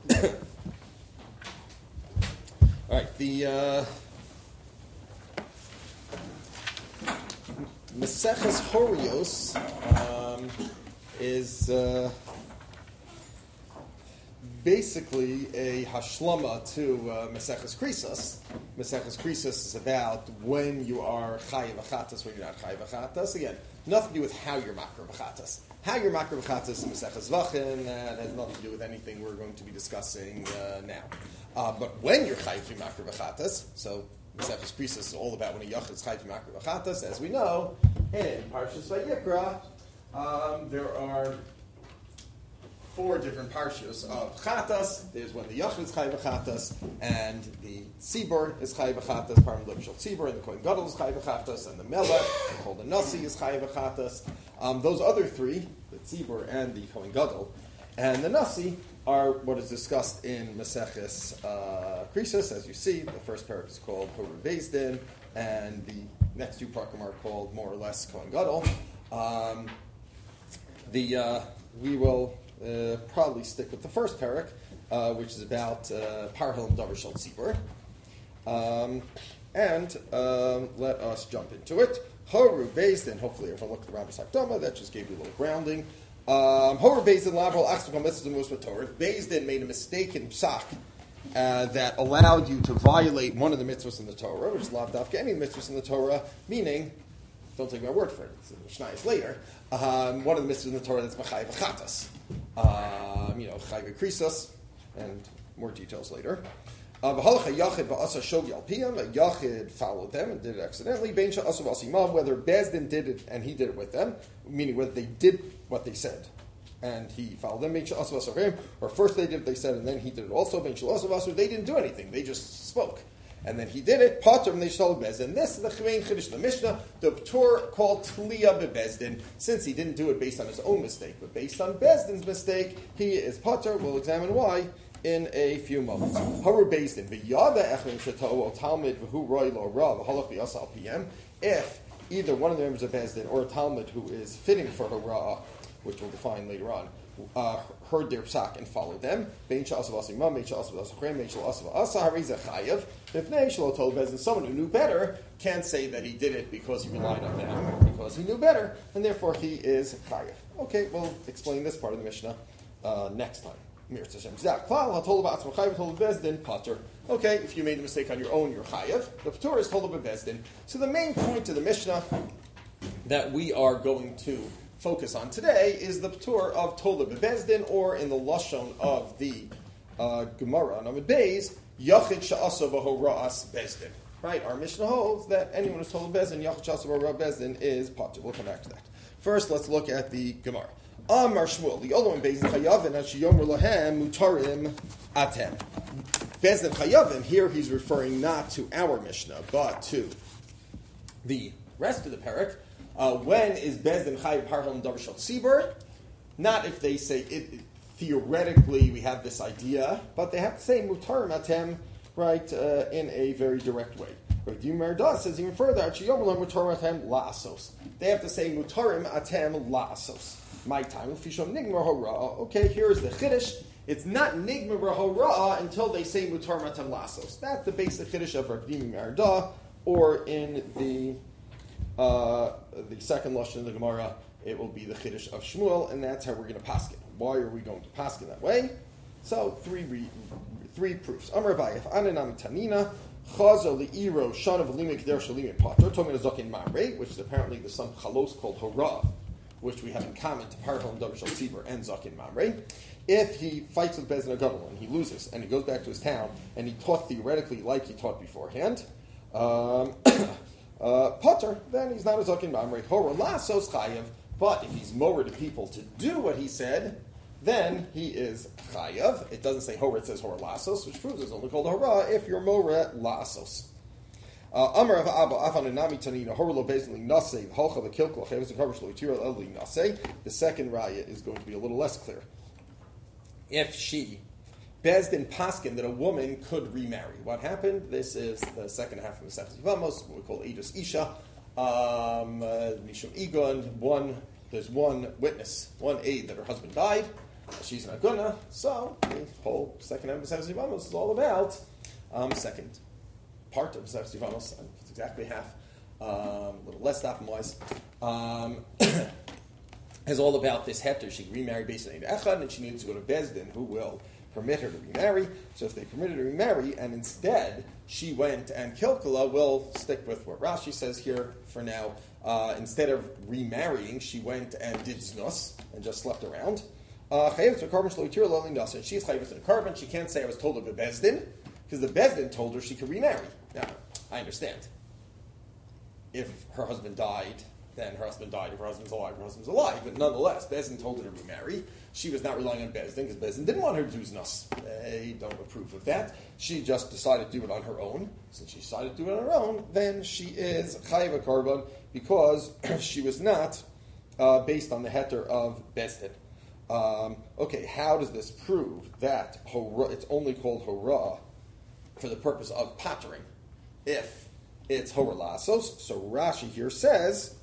All right, the Maseches Horios is basically a hashlama to Maseches Krisos. Maseches Krisos is about when you are chayiv achatas, when you're not chayiv achatas. Again, nothing to do with how you're makar achatas. How you're makar achatas in Maseches Vachin, that has nothing to do with anything we're going to be discussing now. But when you're chayiv to makar achatas, so Maseches Krisos is all about when a yachid is chayiv to makar achatas. As we know, in Parshas Vayikra, there are 4 different parshas of chatas. There's when the yachid is chayiv chatas, and the tzibur is chayiv chatas, param l'bishol tzibur, and the kohen gadol is chayiv chatas, and the melech, called the nasi, is chayiv chatas. Those other 3, the tzibur and the kohen gadol, and the nasi, are what is discussed in Maseches Krisos. As you see, the first parak is called Horu Beis Din, and the next 2 parakim are called more or less kohen gadol. We will probably stick with the first parak, which is about Parhel and Davar Shel Tzibur. And let us jump into it. Horu Beis Din, hopefully everyone looked at the Rambam Sakdama, that just gave you a little grounding. Horu Beis Din Lavral Achsukam Mitzvah Musva Torah. If Beis Din made a mistake in Psak that allowed you to violate one of the mitzvahs in the Torah, which is Lav Dafka any mitzvahs in the Torah, meaning, don't take my word for it, it's in the Mishnayos later, one of the mitzvahs in the Torah that's Machayiv Achatas. Chayiv Krisos, and more details later. A Yachid followed them and did it accidentally. Whether Beis Din did it and he did it with them, meaning whether they did what they said and he followed them, or first they did what they said and then he did it also. They didn't do anything; they just spoke. And then he did it. Potter and they shall Beis Din. This is the Chvein Chiddush the Mishnah. The Ptur called Tliya beBeis Din, since he didn't do it based on his own mistake, but based on Beis Din's mistake, he is Potter. We'll examine why in a few moments. Horu Beis Din v'yada echlim sheta'u Talmud v'hu roi lo ra v'halach v'yasal pm. If either one of the members of Beis Din or a Talmud who is fitting for Hara, which we'll define later on, heard their psak and followed them. If someone who knew better can't say that he did it because he relied on them, because he knew better, and therefore he is chayav. Okay, we'll explain this part of the Mishnah next time. Okay, if you made a mistake on your own, you're chayav. The Ptur is told of Beis Din. So the main point of the Mishnah that we are going to focus on today is the Ptur of Tola beBeis Din, or in the Lashon of the Gemara on Amud Beis, Yachid Sha'asa B'Hora'as Beis Din. Right? Our Mishnah holds that anyone who's told Beis Din, Yachid Sha'asa B'Hora'as Beis Din is Patur. We'll come back to that. First, let's look at the Gemara. Amar Shmuel, the Olam Beis Din Chayavin At Sheyomer Lahem Mutarim Atem. Beis Din Chayavin, here he's referring not to our Mishnah, but to the rest of the parak. When is Beis Din Chayiv Parhel and Davar Shel Tzibur? Not if they say it. Theoretically, we have this idea, but they have to say Mutarim Atem, right, in a very direct way. Rav Yirmiyah says even further, Mutarim Atem La'asos. They have to say Mutarim Atem La'asos. My time, Nigmar Hora. Okay, here's the Chiddush. It's not Nigmar Hora until they say Mutarim Atem La'asos. That's the basic Chiddush of Rav Yirmiyah, or in the second lashon of the Gemara, it will be the Chiddush of Shmuel, and that's how we're going to paskin. Why are we going to paskin that way? So, three proofs. Amar Abaye, Ananami Tanina, Chaza Li'iro Shana V'Limei K'der Shalimei Pater, Tomei Zakin Mamre, which is apparently the some chalos called Hora, which we have in common to Parhel and Davar Shel Tzibur and Zakin Mamre. If he fights with Beis Din Gadol and he loses, and he goes back to his town, and he taught theoretically like he taught beforehand, Potter, then he's not a Zakin Mamre. Hora Lasos Chayev, but if he's mower to people to do what he said, then he is Chayev. It doesn't say Hora, it says Hora Lasos, which proves it's only called Hora if you're mower Lasos. Amar of Abba Afananami Tanina Hora Lo Beis Din Nasei Halcha V'Kilkol Chayev Zekavish Lo Yitira Eli Nasei. The second raya is going to be a little less clear. If she Beis Din paskin that a woman could remarry. What happened? This is the second half of Masechtas Yevamos, what we call Eidos Isha. Mishum Igon, there's one witness, one aide that her husband died, she's not gonna. So the whole second half of Masechtas Yevamos is all about second part of Masechtas Yevamos. It's exactly half, a little less wise. Is all about this heter. She remarried based on Echad, and she needs to go to Bezdin, who will permit her to remarry. So if they permit her to remarry, and instead she went and Kilkala, we'll stick with what Rashi says here for now. Instead of remarrying, she went and did znus and just slept around. She's chayvus in a carbon. She can't say I was told of the Bezdin, because the Bezdin told her she could remarry. Now, I understand. If her husband died, then her husband died. If her husband's alive, her husband's alive. But nonetheless, Bezdin told her to remarry. She was not relying on Bezdin, because Bezdin didn't want her to do znus. They don't approve of that. She just decided to do it on her own. Since she decided to do it on her own, then she is chayva karban, because she was not based on the heter of Bezdin. Okay, how does this prove that it's only called hora for the purpose of pattering if it's hora lasos? So Rashi here says,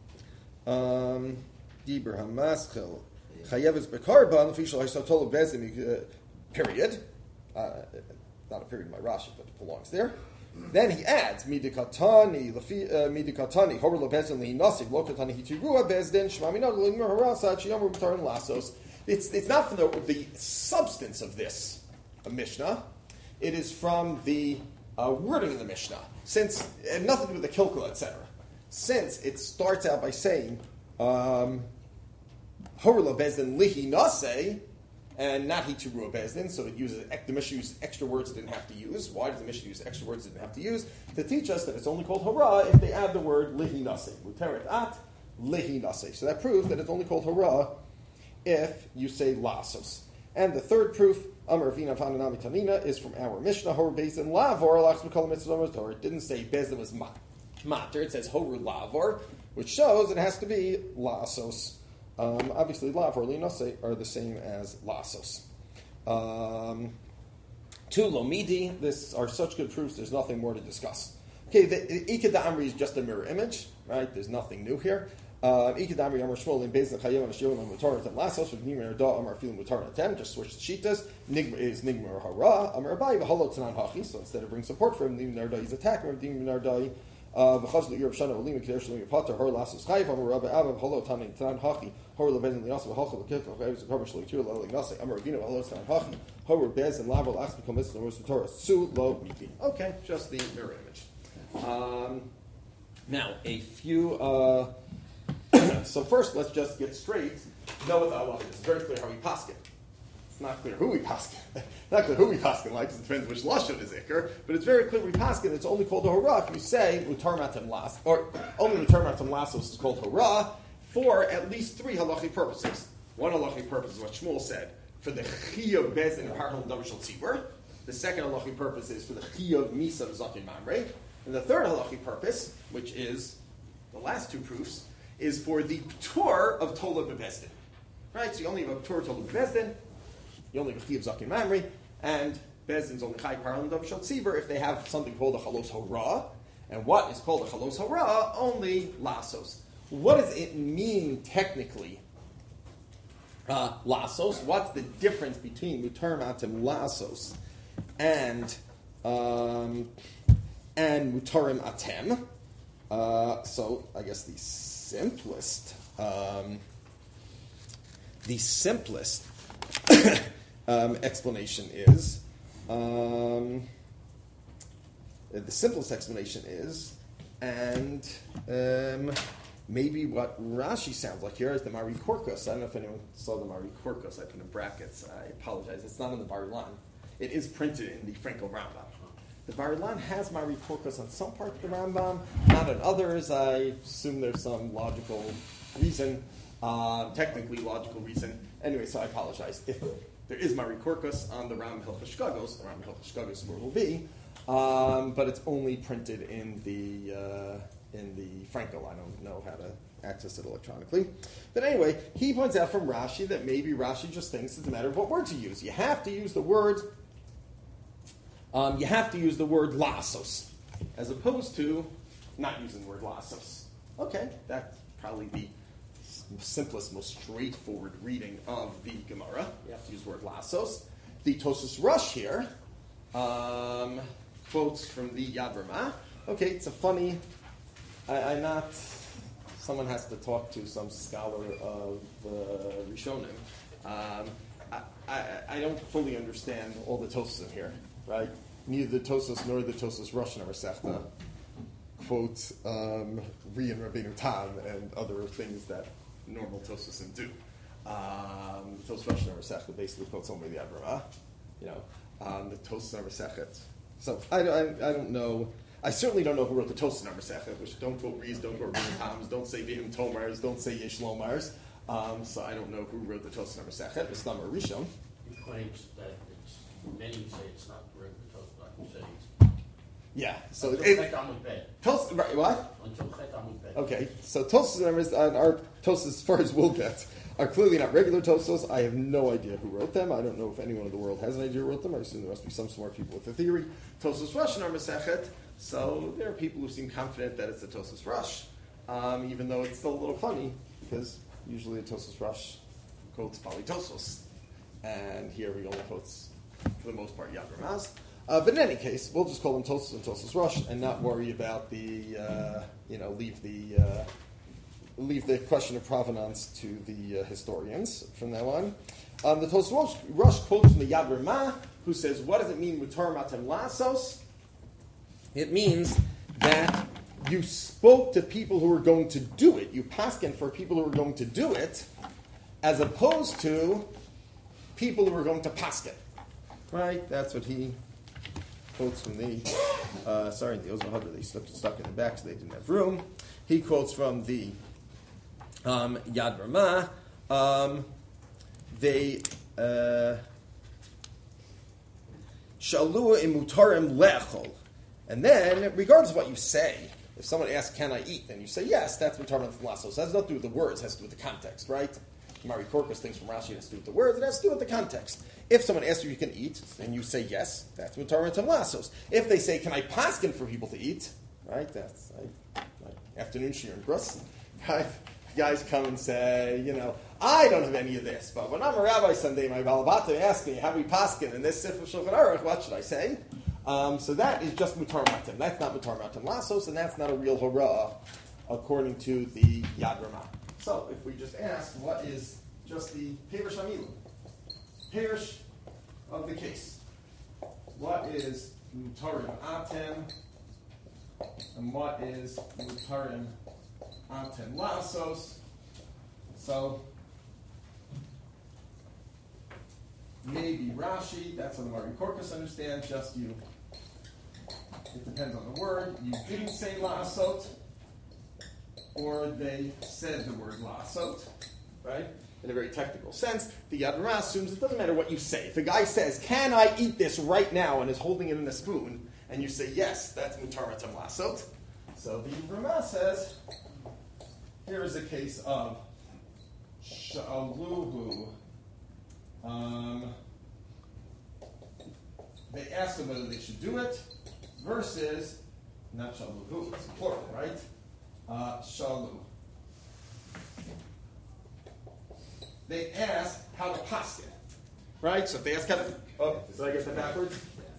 Dibur hamaschil chayeves bekarban official haisotol bezim period. Not a period in my Rashi, but it belongs there. Then he adds midikatani hora lebezin lihinasi lokatani hitirua bezdin shmamina limur harasa chiyamur b'taran lasos. It's not from the substance of this Mishnah. It is from the wording of the Mishnah. Since it had nothing to do with the kilkula, etc. Since it starts out by saying Horla Bezdin Lihi Nase and not Hitirua Bezdin, so the Mishnah uses extra words it didn't have to use. Why does the Mishnah use extra words it didn't have to use? To teach us that it's only called Hora if they add the word Lihi Nase. Muteret at Lihi Nase. So that proves that it's only called Hora if you say Lasos. And the third proof, Amar Vina Vananami Tanina, is from our Mishnah, Hor Bezdin Lavor, Lachs Mikol Mitzvah Torah. It didn't say Bezdin was mater, it says Hor Lavor, which shows it has to be Lasos. Obviously, Lavor and Linase are the same as Lasos. To Lomidi, this are such good proofs, there's nothing more to discuss. Okay, the Ikad Amri is just a mirror image, right? There's nothing new here. Ikad Amri Amar Shmuel in Bezdin Chayev and Ashiyom and Mutarat and Lasos with Nigmer Da Amar Filim Mutarat Tem, just switch the Shitas. Nigmer is Nigmer Hara, Amar Abai, V'Halo Tanan Hachi, so instead of bringing support for him, Nigmer Da is attacking him, Nigmer Da. V'chazlu Yirav Shana Olim Keder Shalim Pater Hor Lasos Chayev Amar Rabbi Abba V'Halo Tanan Hachi Hor Lebezin Liasa V'Halcha L'Kekach V'Eves V'Karba Shalitur L'Olim Nase Amar Ravina V'Halo Tanan Hachi Hor Bez and Laval Achs B'Kol Mitzvah Rose Torah Su Lo Miti. Okay, just the mirror image. Now a few. So first, let's just get straight. Know what the halacha is. It's very clear how we paskin. It's not clear who we paskin. Not clear who we paskin like, because it depends which lashon is ikr. But it's very clear we paskin. It's only called a hora if you say mutar matam las, or only mutar matam lasos is called hora for at least three halachic purposes. One halachic purpose is what Shmuel said for the chiyuv bezin and harhal davishal tzibur. The second halachic purpose is for the chiyuv misa zakin mamre, and the third halachic purpose, which is the last two proofs, is for the tour of Tola Bebezdin. Right? So you only have a tour of Tola Bebezdin, you only have a Chiyav Zakin Mamri, and Bezdin's only Chai Parlan Dav Shal Tzibur if they have something called a Chalos Hora. And what is called a Chalos Hora? Only Lasos. What does it mean technically? Lasos. What's the difference between Mutar Matim Lasos and Mutarim Atem? So I guess the simplest explanation is and maybe what Rashi sounds like here is the Mari Korkos. I don't know if anyone saw the Mari Korkos. I put in brackets. I apologize. It's not in the Bar-Ilan. It is printed in the Frankel Rambam. The Bar-Ilan has Mari Korkos on some parts of the Rambam, not on others. I assume there's some logical reason, technically logical reason. Anyway, so I apologize. If there is Mari Korkos on the Ram Hilchos Shkagos, the Ram Hilchos Shkagos where it will be, but it's only printed in the Frankel. I don't know how to access it electronically. But anyway, he points out from Rashi that maybe Rashi just thinks it's a matter of what word to use. You have to use the word lasos, as opposed to not using the word lasos. Okay, that's probably the simplest, most straightforward reading of the Gemara. You have to use the word lasos. The Tosfos Rosh here quotes from the Yad Ramah. Okay, it's a funny. I'm not. Someone has to talk to some scholar of Rishonim. I don't fully understand all the Tosfos here, right? Neither the Tosfos nor the Tosfos Rosh in our Masechta quote Ri and Rabbeinu Tam and other things that normal Tosfosim do. The Tosfos Rosh in our Masechta basically quotes only the Yad Ramah. The Tosfos in our Masechta. So I don't know. I certainly don't know who wrote the Tosfos in our Masechta, which don't quote Ri's, don't quote Rabbeinu Tam's, don't say Vihim Tomars, don't say Yesh Lomars. So I don't know who wrote the Tosfos in our Masechta. It's not Rishon. He claims that many say it's not the regular Tosfos, like you say. Yeah. So Tosfos, right, what? Until Okay. So Tosfos and our Tosfos, as far as we'll get, are clearly not regular Tosfos. I have no idea who wrote them. I don't know if anyone in the world has an idea who wrote them. I assume there must be some smart people with a theory. Tosfos Rosh in our Masechet. So there are people who seem confident that it's the Tosfos Rosh, even though it's still a little funny because usually a Tosfos Rosh quotes Pali Tosfos, and here he only quotes, for the most part, Yad Ramaz. But in any case, we'll just call them Tosfos and Tosfos Rosh, and not worry about the leave the question of provenance to the historians from now on. The Tosfos Rosh quotes from the Yad Ramah, who says, "What does it mean mutar matem lasos?" It means that you spoke to people who were going to do it. You paskin for people who were going to do it, as opposed to people who were going to paskin. Right? That's what he quotes from the. The Ozma Hadra, they stuck in the back, so they didn't have room. He quotes from the Yad Ramah. Shalua imutarim lechol. And then, regardless of what you say, if someone asks, "Can I eat?" then you say, "Yes." That's mutar matem lasos. That has nothing to do with the words. It has to do with the context, right? Mari Korkus thinks from Rashi it has to do with the words. It has to do with the context. If someone asks you, "You can eat," and you say yes, that's mutar matem lasos. If they say, "Can I paskin for people to eat?" right? That's like afternoon shiur in Brus. Right? Guys come and say, I don't have any of this, but when I'm a rabbi Sunday, my balabata asks me, "Have we paskin in this Sifra Shulchan Aruch?" What should I say? So that is just mutar matem. That's not mutar matem lasos, and that's not a real hurrah, according to the Yad Ramah. So if we just ask, what is just the Perish Amilu? Perish of the case. What is mutarim atem, and what is mutarim atem lasos? So maybe Rashi, that's what the Mari Korkus understands, just you. It depends on the word. You didn't say lasot, or they said the word lasot, right? In a very technical sense, the Yad Ramah assumes it doesn't matter what you say. If a guy says, "Can I eat this right now?" and is holding it in a spoon, and you say yes, that's mutar matem lasot. So the Yad Ramah says, here is a case of shaluhu. They asked them whether they should do it, versus not shaluhu, it's plural, right? Shalu. They ask how to paskin, right? So if they ask how to, did I get that backwards?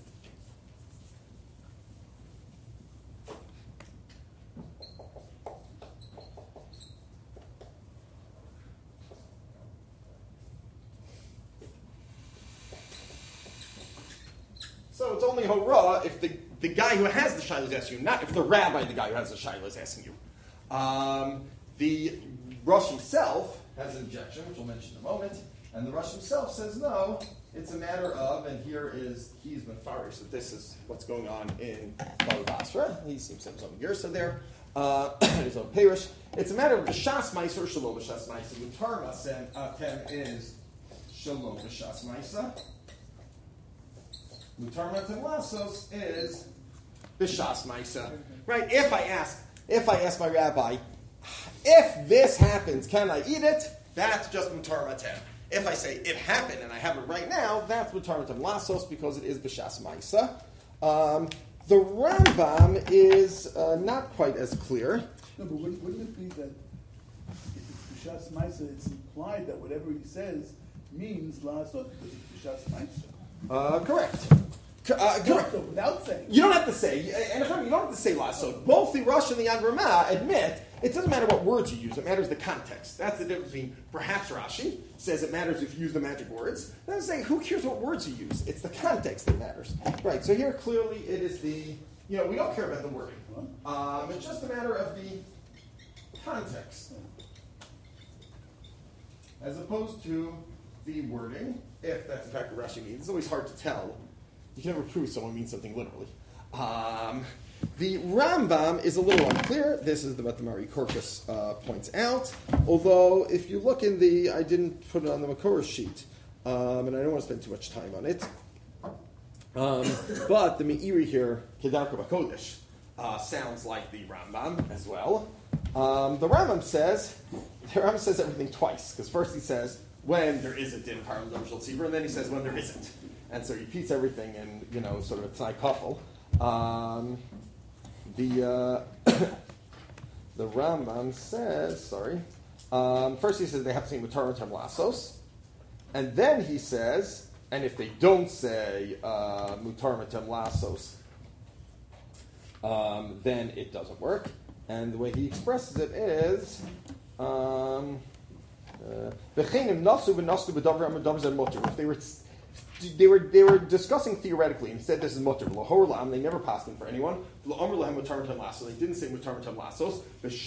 So it's only hurrah if the guy who has the shayla is asking you, not if the rabbi, the guy who has the shayla, is asking you. The Rosh himself has an objection, which we'll mention in a moment, and the Rosh himself says no, it's a matter of, and here is, he's been farish, that this is what's going on in Bava Basra. He seems to have his own Gersa there, his own Perish. It's a matter of B'shas Ma'isa or Shalom B'shas Ma'isa. Mutar Matem is Shalom B'shas Ma'isa. Mutar Matem Lasos is B'shas Ma'isa. Right? If I ask my rabbi, if this happens, can I eat it? That's just mutar matem. If I say it happened and I have it right now, that's mutar matem lasos because it is b'shas ma'isa. The Rambam is not quite as clear. No, but wouldn't it be that B'Shas Maisa, it's implied that whatever he says means la'asot because it's B'Shas Maisa. Correct. Correct. So without saying. You don't have to say, and you don't have to say la'asot. Both the Rosh and the Yad Ramah admit it doesn't matter what words you use, it matters the context. That's the difference between perhaps Rashi says it matters if you use the magic words. And I'm saying, who cares what words you use? It's the context that matters. Right, so here clearly it is we don't care about the wording. It's just a matter of the context. As opposed to the wording, if that's in fact what Rashi means. It's always hard to tell. You can never prove someone means something literally. The Rambam is a little unclear. This is what the Mari Korkus points out. Although, if you look in I didn't put it on the Makor sheet, and I don't want to spend too much time on it. But the Meiri here, Kedarka Bakodesh, sounds like the Rambam as well. The Rambam says everything twice, because first he says when there is a din parallel shel tzibur, and then he says when there isn't, and so he repeats everything in sort of a t'nai kafel. The Rambam says, first he says they have to say mutar matem lasos, and then he says, and if they don't say mutar matem lasos, then it doesn't work. And the way he expresses it is, if they were discussing theoretically and said this is mutter. They never passed them for anyone. They didn't say mutar matem lasos.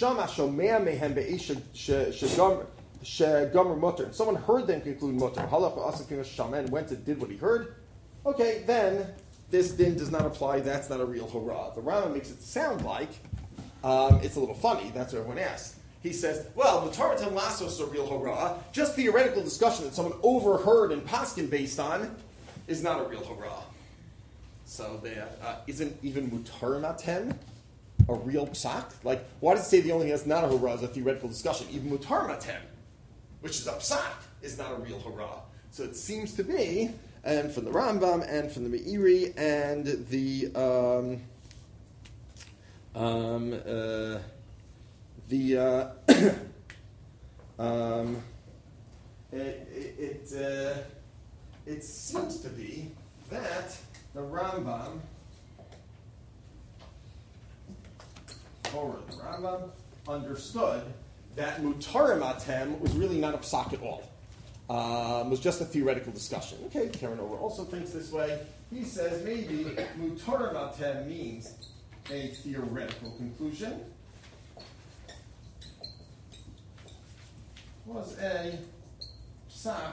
And someone heard them conclude mutter. And went and did what he heard. Okay, then this din does not apply. That's not a real hurrah. The Rambam makes it sound like it's a little funny. That's what everyone asks. He says, well, mutar matem lasos is a real hurrah. Just theoretical discussion that someone overheard and paskin based on is not a real hurrah. So isn't even mutar matem a real psak? Like, why does it say the only thing that's not a hurrah is a theoretical discussion? Even mutar matem, which is a psak, is not a real hurrah. So it seems to be, and from the Rambam and from the Meiri and it seems to be that the Rambam understood that mutar matem was really not a psak at all. Was just a theoretical discussion. Okay, Karen Over also thinks this way. He says maybe mutar matem means a theoretical conclusion. Was a psak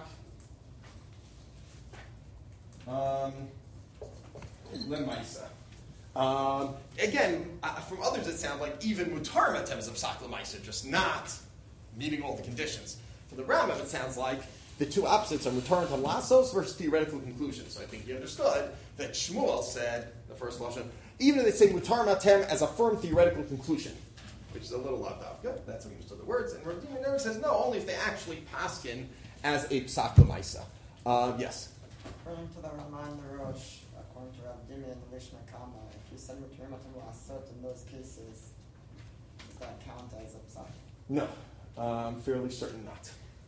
lemaisa. Again, from others it sounds like even mutar matem is a psak lemaisa, just not meeting all the conditions. For the Rambam, it sounds like the two opposites are mutar matem lasos versus theoretical conclusions. So I think he understood that Shmuel said, the first lashon, even if they say mutar matem as a firm theoretical conclusion, which is a little lavdavka, that's how he understood the words. And Rav Dima says, no, only if they actually paskin as a psak l'maisa. Yes? According to the Raman the Rosh, according to Rav Dima and the Mishnah Kama, if you said mutar matem lasot in those cases, does that count as a psak? No. I'm fairly certain not.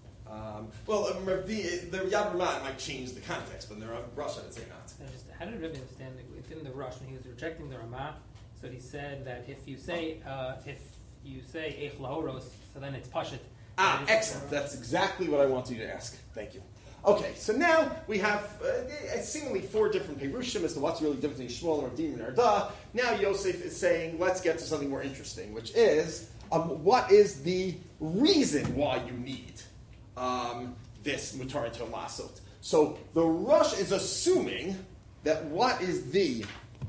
The Yad Ramah might change the context, but in the Rosh, I would say not. How did Rebbe understand it within the Rosh when he was rejecting the Ramah? So he said that if you say Eich Lahoros, so then it's Pashit. Excellent. That's exactly what I wanted you to ask. Thank you. Okay, so now we have seemingly four different Perushim as to what's really different between Shmuel and Rav Dima and Arda. Now Yosef is saying, let's get to something more interesting, which is, what is the reason why you need this mutar matem lasot? So the Rosh is assuming that what is the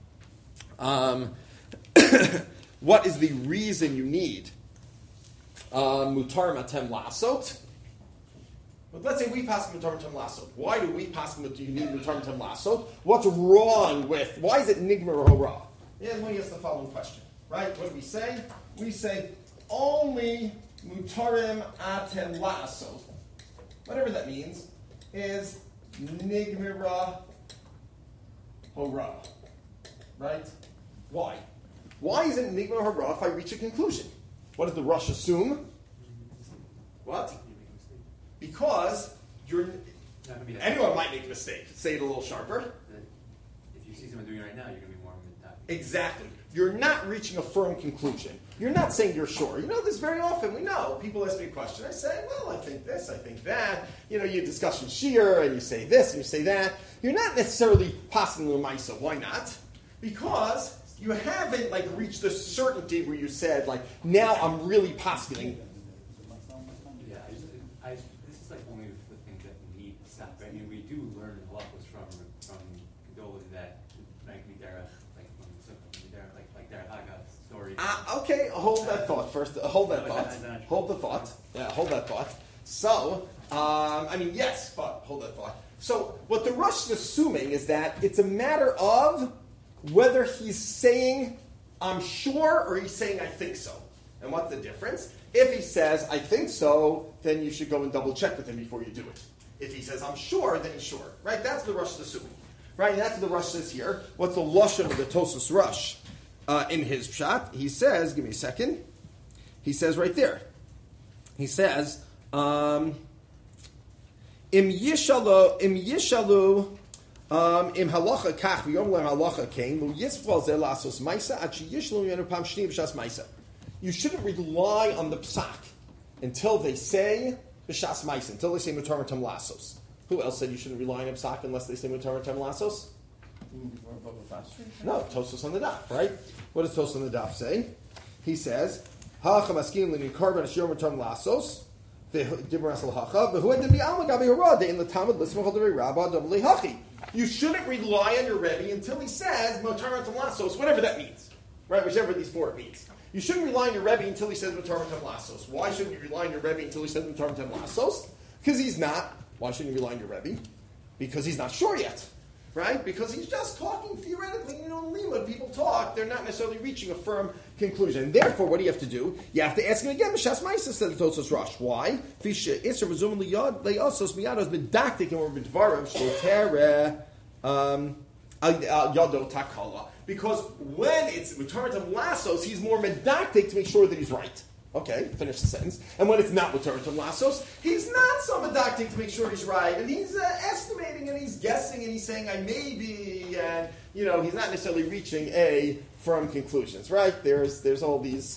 reason you need mutar matem lasot? But let's say we pass mutar matem lasot. Why do we pass you need mutar matem lasot? What's wrong with? Why is it nigmar hora? Yeah, let me ask the following question. Right? What do we say? We say only mutarim atem lasot, whatever that means, is nigmira hora. Right? Why? Why isn't nigmira hora if I reach a conclusion? What does the Rosh assume? What? You make a mistake. Because you're. Not gonna be that. Anyone might make a mistake. Say it a little sharper. If you see someone doing it right now, you're gonna be more mental. Exactly. You're not reaching a firm conclusion. You're not saying you're sure. You know this very often. We know. People ask me a question. I say, well, I think this, I think that. You know, you discuss in shear, and you say this, and you say that. You're not necessarily passing the Maisa. Why not? Because you haven't, like, reached the certainty where you said, like, now I'm really postulating. Yeah, this is like only the things that we need to stop. I mean, we do learn halachos from Gedolah that like Midera, like their Haga story. Okay, hold that thought first. Hold that thought. Hold the thought. Yeah, hold that thought. So, I mean, yes, but hold that thought. So, what the Rosh is assuming is that it's a matter of whether he's saying, I'm sure, or he's saying, I think so. And what's the difference? If he says, I think so, then you should go and double check with him before you do it. If he says, I'm sure, then he's sure. Right? That's what the Rosh is assuming. Right? And that's what the Rosh says here. What's the Lashon of the Tosas Rosh? In his pshat, he says, give me a second. He says right there. He says, Im yishalu im halacha kach v'yom lem halacha kain lo yisval zeh lasos ma'isa ad sheyishlu yenu pam shni b'shas ma'isa. You shouldn't rely on the psak until they say b'shas ma'isa, until they say mutar matam lasos. Who else said you shouldn't rely on a psak unless they say mutar matam lasos? No, Tosos on the daf, right? What does Tosos on the daf say? He says, "Ha'cha maskin l'nin karban asher matam lasos." You shouldn't rely on your Rebbe until he says Motar Matam Lasos, whatever that means, right? Whichever of these four it means. You shouldn't rely on your Rebbe until he says Motar Matam Lasos. Why shouldn't you rely on your Rebbe until he says Motar Matam Lasos? Because he's not. Why shouldn't you rely on your Rebbe? Because he's not sure yet, right? Because he's just talking theoretically. You know, when people talk, they're not necessarily reaching a firm conclusion. And therefore, what do you have to do? You have to ask him again. B'shas ma'isa said the Tosas Rosh. Why? Fisha isra v'zum le'yosos miyados medaktik and we're b'dvarim shlotere yado takala. Because when it's Mutar Lasos, he's more medaktik to make sure that he's right. Okay, finish the sentence. And when it's not Mutar Lasos, he's not so medaktik to make sure he's right. And he's estimating and he's guessing and he's saying, I may be, and, you know, he's not necessarily reaching a firm conclusions, right? There's all these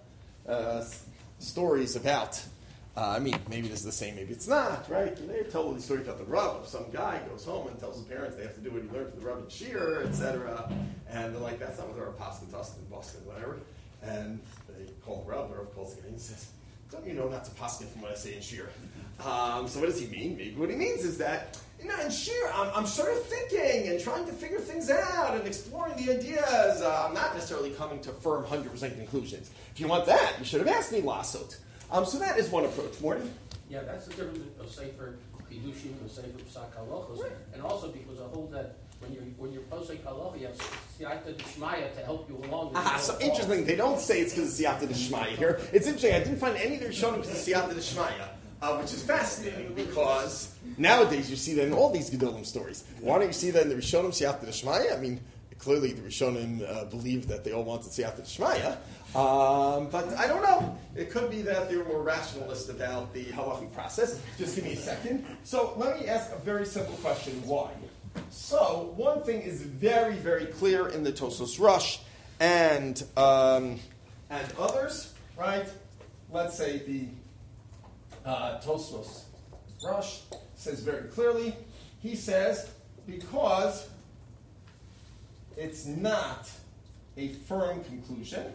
stories about, I mean, maybe this is the same, maybe it's not, right? And they're told these stories about the Rav. Some guy goes home and tells his parents they have to do what he learned from the Rav in Shir, etc. And they're like, that's not what they're passing to us in Boston, whatever. And they call the Rav calls the guy and says, don't you know not to pass from what I say in Shir? So what does he mean? Maybe what he means is that, you know, in Shir, I'm sort of thinking and trying to figure things out and exploring the ideas. I'm not necessarily coming to firm 100% conclusions. If you want that, you should have asked me Lasot. So that is one approach. Morton? Yeah, that's the difference of Sefer Chidushim and Sefer Psak Halachos, Right. and also because I hold that when you're posting halacha, you have Siyata D'Shmaya to help you along. So interesting. They don't say it's because of Siyata D'Shmaya here. It's interesting. I didn't find any of their Rishonim because of Siyata D'Shmaya. Which is fascinating because nowadays you see that in all these Gedolim stories. Why don't you see that in the Rishonim Siyata D'Shmaya? I mean, clearly the Rishonim believed that they all wanted Siyata D'Shmaya. But I don't know. It could be that they were more rationalist about the halachic process. Just give me a second. So let me ask a very simple question. Why? So one thing is very, very clear in the Tosas Rosh and others, right? Let's say the Tosfos Rosh says very clearly, he says, because it's not a firm conclusion,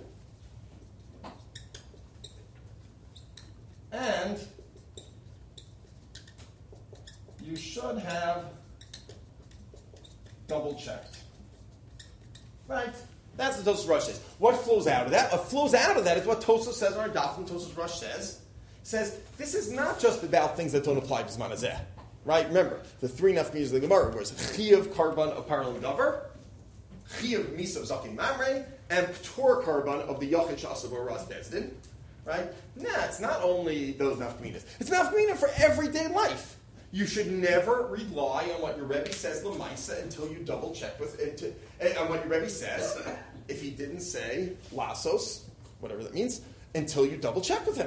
and you should have double-checked. Right? That's what Tosfos Rosh says. What flows out of that? What flows out of that is what Tosfos says on our daf, and Tosfos Rosh says, this is not just about things that don't apply to Zman Hazeh. Right? Remember, the three nafminas of the Gemara was Chiyav Karban of Paralel Davar, Chiyav Misa of Zakin Mamre, and P'tor Karban of the Yachid Shasav or Ras Bezdin. Right? Nah, it's not only those nafminas. It's nafmina for everyday life. You should never rely on what your Rebbe says L'maisa until you double check with it. And what your Rebbe says, if he didn't say Lasos, whatever that means, until you double check with him.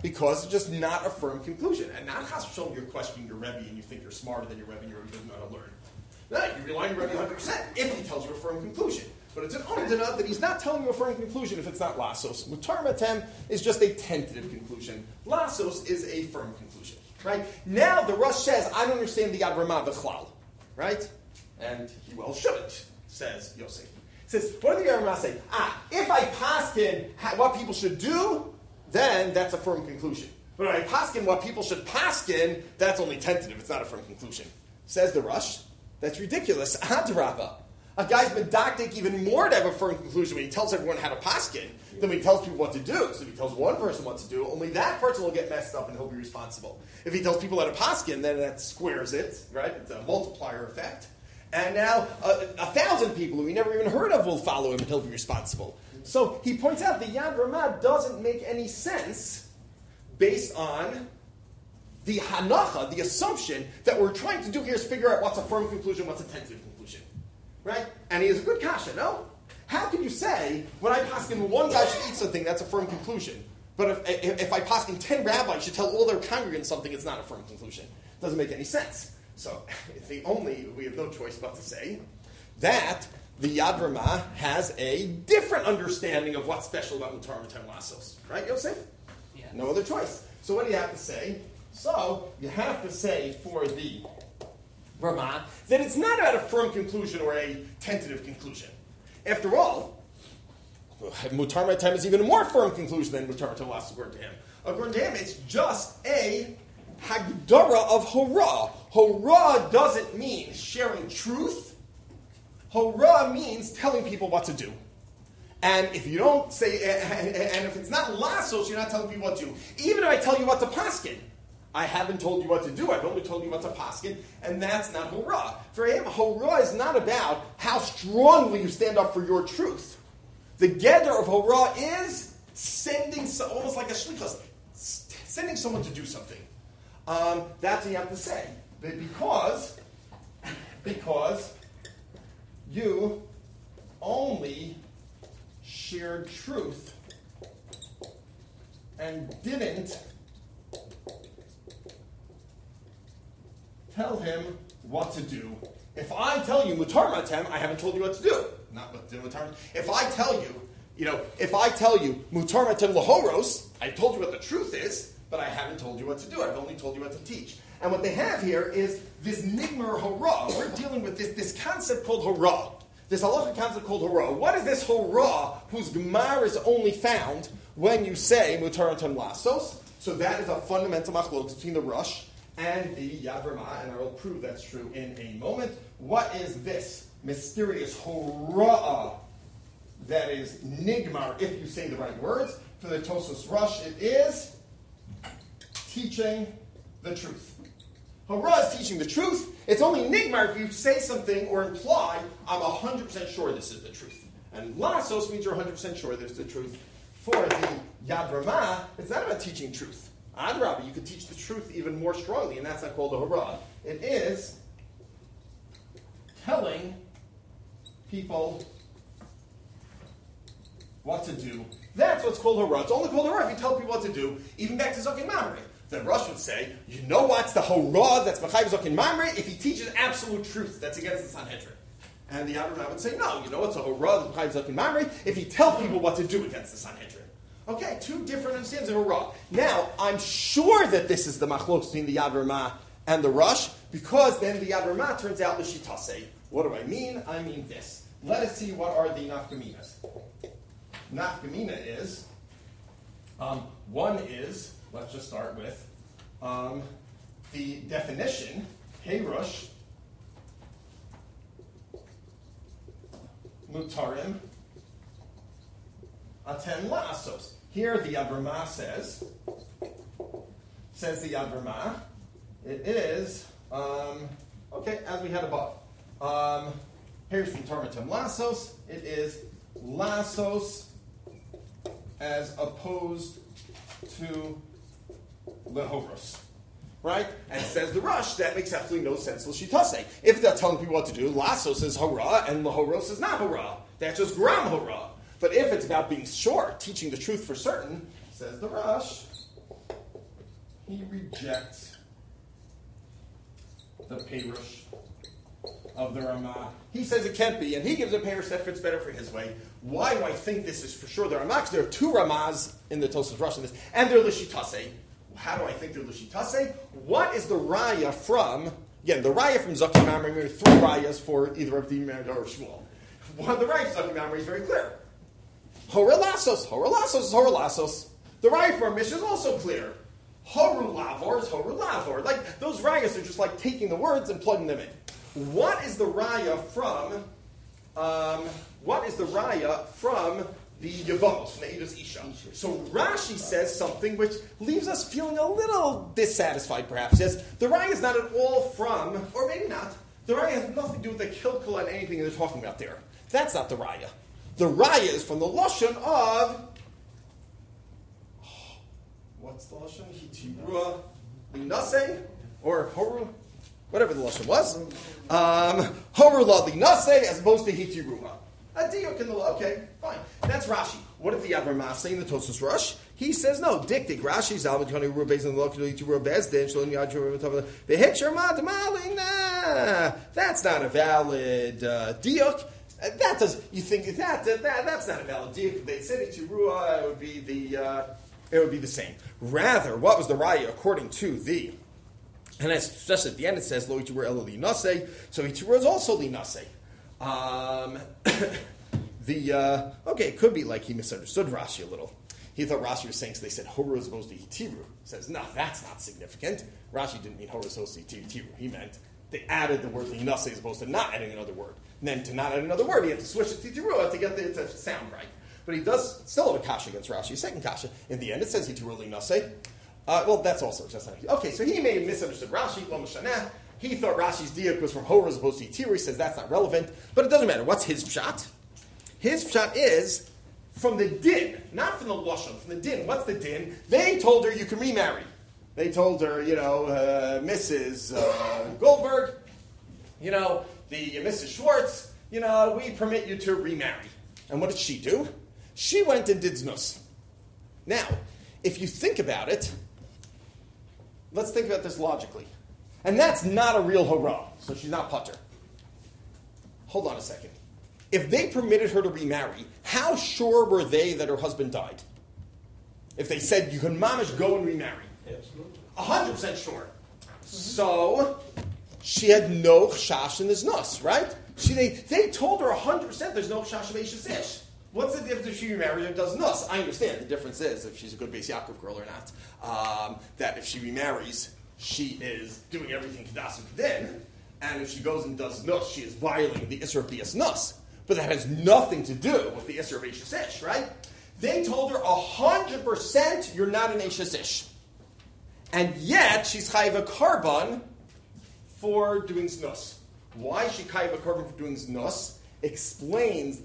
Because it's just not a firm conclusion. And not chas v'shalom, you're questioning your Rebbe and you think you're smarter than your Rebbe and your Rebbe doesn't know how to learn. No, you rely on your Rebbe 100% if he tells you a firm conclusion. But it's an omdana that he's not telling you a firm conclusion if it's not lasos. Mutar matem is just a tentative conclusion. Lasos is a firm conclusion. Right? Now the Rosh says, I don't understand the Yad Ramah b'chlal. Right? And he well shouldn't, says Yosef. He says, what did the Yad Ramah say? If I paskin what people should do, then that's a firm conclusion. But if I paskin what people should paskin, that's only tentative. It's not a firm conclusion. Says the Rosh, that's ridiculous. Adrabah. A guy's medactic even more to have a firm conclusion when he tells everyone how to paskin than when he tells people what to do. So if he tells one person what to do, only that person will get messed up and he'll be responsible. If he tells people how to paskin, then that squares it, right? It's a multiplier effect. And now 1,000 people who he never even heard of will follow him and he'll be responsible. So he points out the Yad Ramah doesn't make any sense based on the hanacha, the assumption that we're trying to do here is figure out what's a firm conclusion, what's a tentative conclusion. Right? And he has a good kasha, no? How can you say, when I paskin one guy should eat something, that's a firm conclusion? But if I paskin 10 rabbis should tell all their congregants something, it's not a firm conclusion. It doesn't make any sense. So, we have no choice but to say that the Yad Ramah has a different understanding of what's special about Mutar Matem Lasos. Right, Yosef? Yeah. No other choice. So what do you have to say? So, you have to say for the Ramah that it's not about a firm conclusion or a tentative conclusion. After all, Mutar Matem is even a more firm conclusion than Mutar Matem Lasos according to him. According to him, it's just a Hagdara of Hora. Hora doesn't mean sharing truth. Hora means telling people what to do. And if you don't say, and if it's not lasos, you're not telling people what to do. Even if I tell you what to paskin, I haven't told you what to do. I've only told you what to paskin, and that's not hora. For him, hora is not about how strongly you stand up for your truth. The gather of hora is sending, almost like a shlichus, sending someone to do something. That's what you have to say. Because you only shared truth and didn't tell him what to do. If I tell you Mutar Matem, I haven't told you what to do. Not what to do Mutar. If I tell you Mutar Matem Lahoros, I told you what the truth is, but I haven't told you what to do. I've only told you what to teach. And what they have here is this nigmar hora. We're dealing with this concept called hora. This halacha concept called hora. What is this hora whose gemar is only found when you say Mutar Matem Lasos? So that is a fundamental machlokes between the Rosh and the Yad Ramah, and I will prove that's true in a moment. What is this mysterious hora that is nigmar if you say the right words? For the Tosos Rosh, it is teaching the truth. Hora is teaching the truth. It's only nigmar if you say something or imply, I'm 100% sure this is the truth. And lasos means you're 100% sure this is the truth. For the Yad Ramah, it's not about teaching truth. Adrabah, you could teach the truth even more strongly, and that's not called a hora. It is telling people what to do. That's what's called hora. It's only called hora if you tell people what to do, even back to Zokin Mamre. The Rosh would say, you know what's the hora that's B'chai Zokin Mamre? If he teaches absolute truth, that's against the Sanhedrin. And the Yad Ramah would say, no, you know what's a hora that's B'chai Zokin Mamre? If he tells people what to do against the Sanhedrin. Okay, two different understandings of hora. Now, I'm sure that this is the machlokes between the Yad Ramah and the Rosh, because then the Yad Ramah turns out l'shitase. What do I mean? I mean this. Let us see what are the nafkaminas. Nafkamina is, one is, let's just start with the definition, Heirush, Mutarim, Atem La'asos. Here the Yad Ramah says the Yad Ramah, it is, as we had above. Here's Mutar Matem Lasos, it is Lasos as opposed to Lehoros. Right? And says the Rosh, that makes absolutely no sense l'shitase. If they're telling people what to do, Lasos is hora and Lehoros is not hora. That's just gram hora. But if it's about being sure, teaching the truth for certain, says the Rosh, he rejects the Perush of the Ramah. He says it can't be, and he gives a Perush that fits better for his way. Why do I think this is for sure the Ramah? Because there are two Ramahs in the Tosfos Rosh in this, and they're Lishitase. How do I think they're Lishitase? What is the Raya from? Again, the Raya from Zaki Mamre, there are three Rayas for either of the or Shmuel. One of the Raya from Zaki Mamre is very clear. Horelasos. Horelasos is Horelasos. The Raya from Mishnah is also clear. Horulavor is Horulavor. Like, those Rayas are just like taking the words and plugging them in. What is the Raya from the Yavamos, from the Eidos Isha? So Rashi says something which leaves us feeling a little dissatisfied, perhaps. He says, the Raya is not at all from, or maybe not, the Raya has nothing to do with the Kilkula and anything they're talking about there. That's not the Raya. The Raya is from the Lashon of, what's the Lashon? Hitirua Linase? Or Horu? Whatever the Lashon was. Horu La Linase as opposed to Hitirua. A diuk in the law. Okay, fine. That's Rashi. What did the Yad Ramah say in the Tosfos Rosh? He says no. Diktik Rashi Zalmud Kani Ru based on the law to Ru Bezdin Shalom Yad Ru the Hitcher Madamali. Nah, that's not a valid diuk. That does. You think that's not a valid diuk? If they said it to Ruah, it would be the same. Rather, what was the raya according to the? And especially at the end, it says Lo Yitzur Elo Linase. So Yitzur is also Linase. Okay, it could be like he misunderstood Rashi a little. He thought Rashi was saying, so they said Horu is opposed to Hitiru. He says, no, that's not significant. Rashi didn't mean Horu is opposed to Hitiru. He meant they added the word Linase as opposed to not adding another word. And then to not add another word, he had to switch it to Hitiru to get it to sound right. But he does still have a kasha against Rashi. Second kasha. In the end, it says Hitiru Linase. Well, that's also just not. Okay, so he may have misunderstood Rashi. Lo Mishaneh. He thought Rashi's diuk was from Horu as opposed to Hitiru. He says that's not relevant. But it doesn't matter. What's his pshat? His pshat is from the din, not from the lashon, from the din. What's the din? They told her you can remarry. They told her, Mrs. Goldberg, the Mrs. Schwartz, we permit you to remarry. And what did she do? She went and did znus. Now, if you think about it, let's think about this logically. And that's not a real hurrah, so she's not putter. Hold on a second. If they permitted her to remarry, how sure were they that her husband died? If they said, you can mamish go and remarry. Absolutely. 100% sure. So, she had no chash in this nus, right? They told her 100% there's no chash of Eishes Ish. What's the difference if she remarries or does nus? I understand. The difference is, if she's a good Beis Yaakov girl or not, that if she remarries, she is doing everything Kedas Kedin, and if she goes and does nus, she is violating the Isra of Bias Nus. But that has nothing to do with the Isra of Eishes Ish, right? They told her 100% you're not an Eishes Ish. And yet, she's chayiv a korban for doing znus. Why is she chayiv a korban for doing znus? Explains,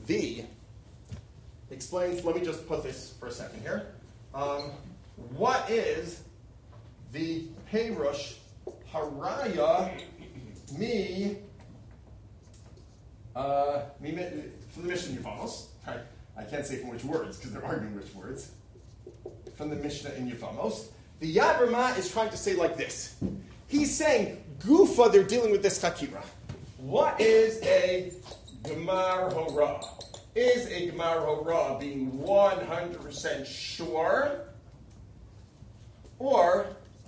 let me just put this for a second here. What is the Perush Haraya from the Mishnah in Yevamos? Right? I can't say from which words, because they're arguing which words. From the Mishnah in Yevamos. The Yad Ramah is trying to say like this. He's saying, Gufa, they're dealing with this Chakira. What is a Gemar Hora? Is a Gemar Hora being 100% sure, or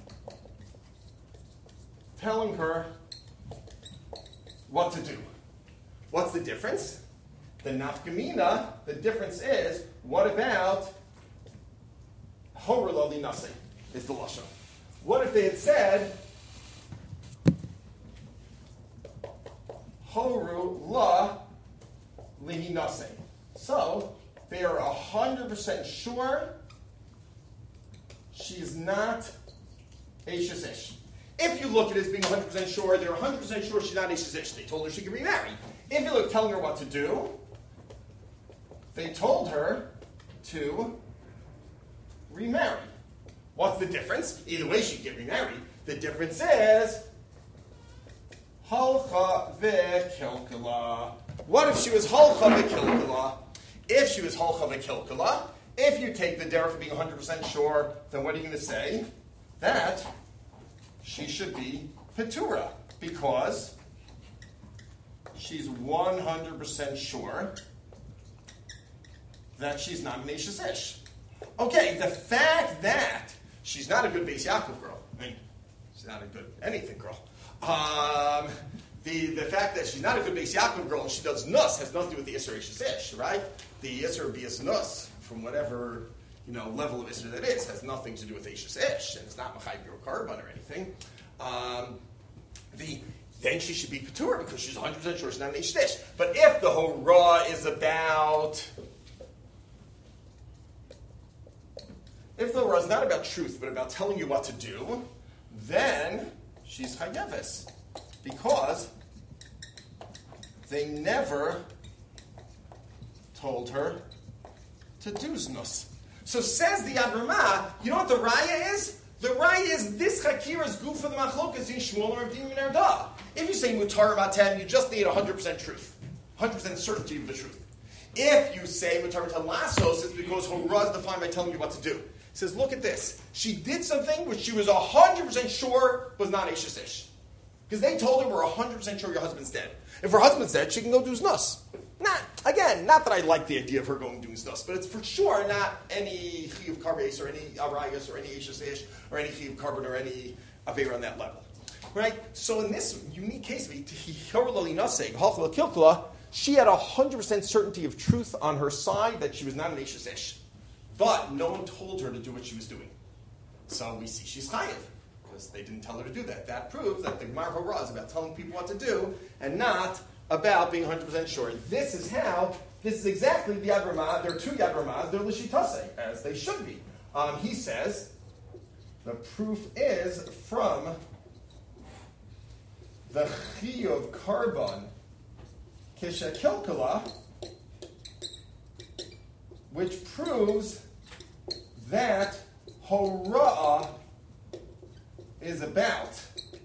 telling her what to do? What's the difference? The Nafkamina, the difference is, what about Hora Lo Linase? Is the lashon. What if they had said Horu la lihinase? So they are 100% sure she is not Eishes Ish. If you look at it as being 100% sure, they're 100% sure she's not Eishes Ish. They told her she could remarry. If you look telling her what to do, they told her to remarry. What's the difference? Either way, she'd get remarried. The difference is halcha v'kilkala. What if she was halcha v'kilkala? If she was halcha v'kilkala, if you take the derech of being 100% sure, then what are you going to say? that she should be Petura because she's 100% sure that she's not an Eishes Ish. Okay, the fact that she's not a good Beis Yaakov girl, I mean, she's not a good anything girl. The fact that she's not a good Beis Yaakov girl and she does nus has nothing to do with the Isser Eishes Ish, right? The Isser Bias nus, from whatever level of Isser that is, has nothing to do with Eishes Ish, and it's not Machai Biro Karban or anything. Then she should be Petur because she's 100% sure she's not an Eishes Ish. But if the Horah is about... If the Horah is not about truth, but about telling you what to do, then she's Chayeves. Because they never told her to do znus. So says the Yad Ramah, you know what the Raya is? The Raya is this Chakira's goof for the Machlokas in Shmuel and Rabdim and Erda. If you say Mutar Matem, you just need 100% truth. 100% certainty of the truth. If you say Mutar Matem Lassos, it's because Horah is defined by telling you what to do. He says, look at this. She did something which she was 100% sure was not Eishes Ish. Because they told her, we're 100% sure your husband's dead. If her husband's dead, she can go do znus. Not that I like the idea of her going doing znus, but it's for sure not any chiyuv karbes or any arayas or any Eishes Ish or any chiyuv karbon or any aveira on that level. Right? So in this unique case, she had 100% certainty of truth on her side that she was not an Eishes Ish. But no one told her to do what she was doing. So we see she's chayiv, because they didn't tell her to do that. That proves that the Gemara Horah is about telling people what to do, and not about being 100% sure. This is exactly the Yad Ramah. There are two Yad Ramahs, they're L'shitase, as they should be. He says, the proof is from the Chiyuv Karban Kishakilkala, which proves that Horah is about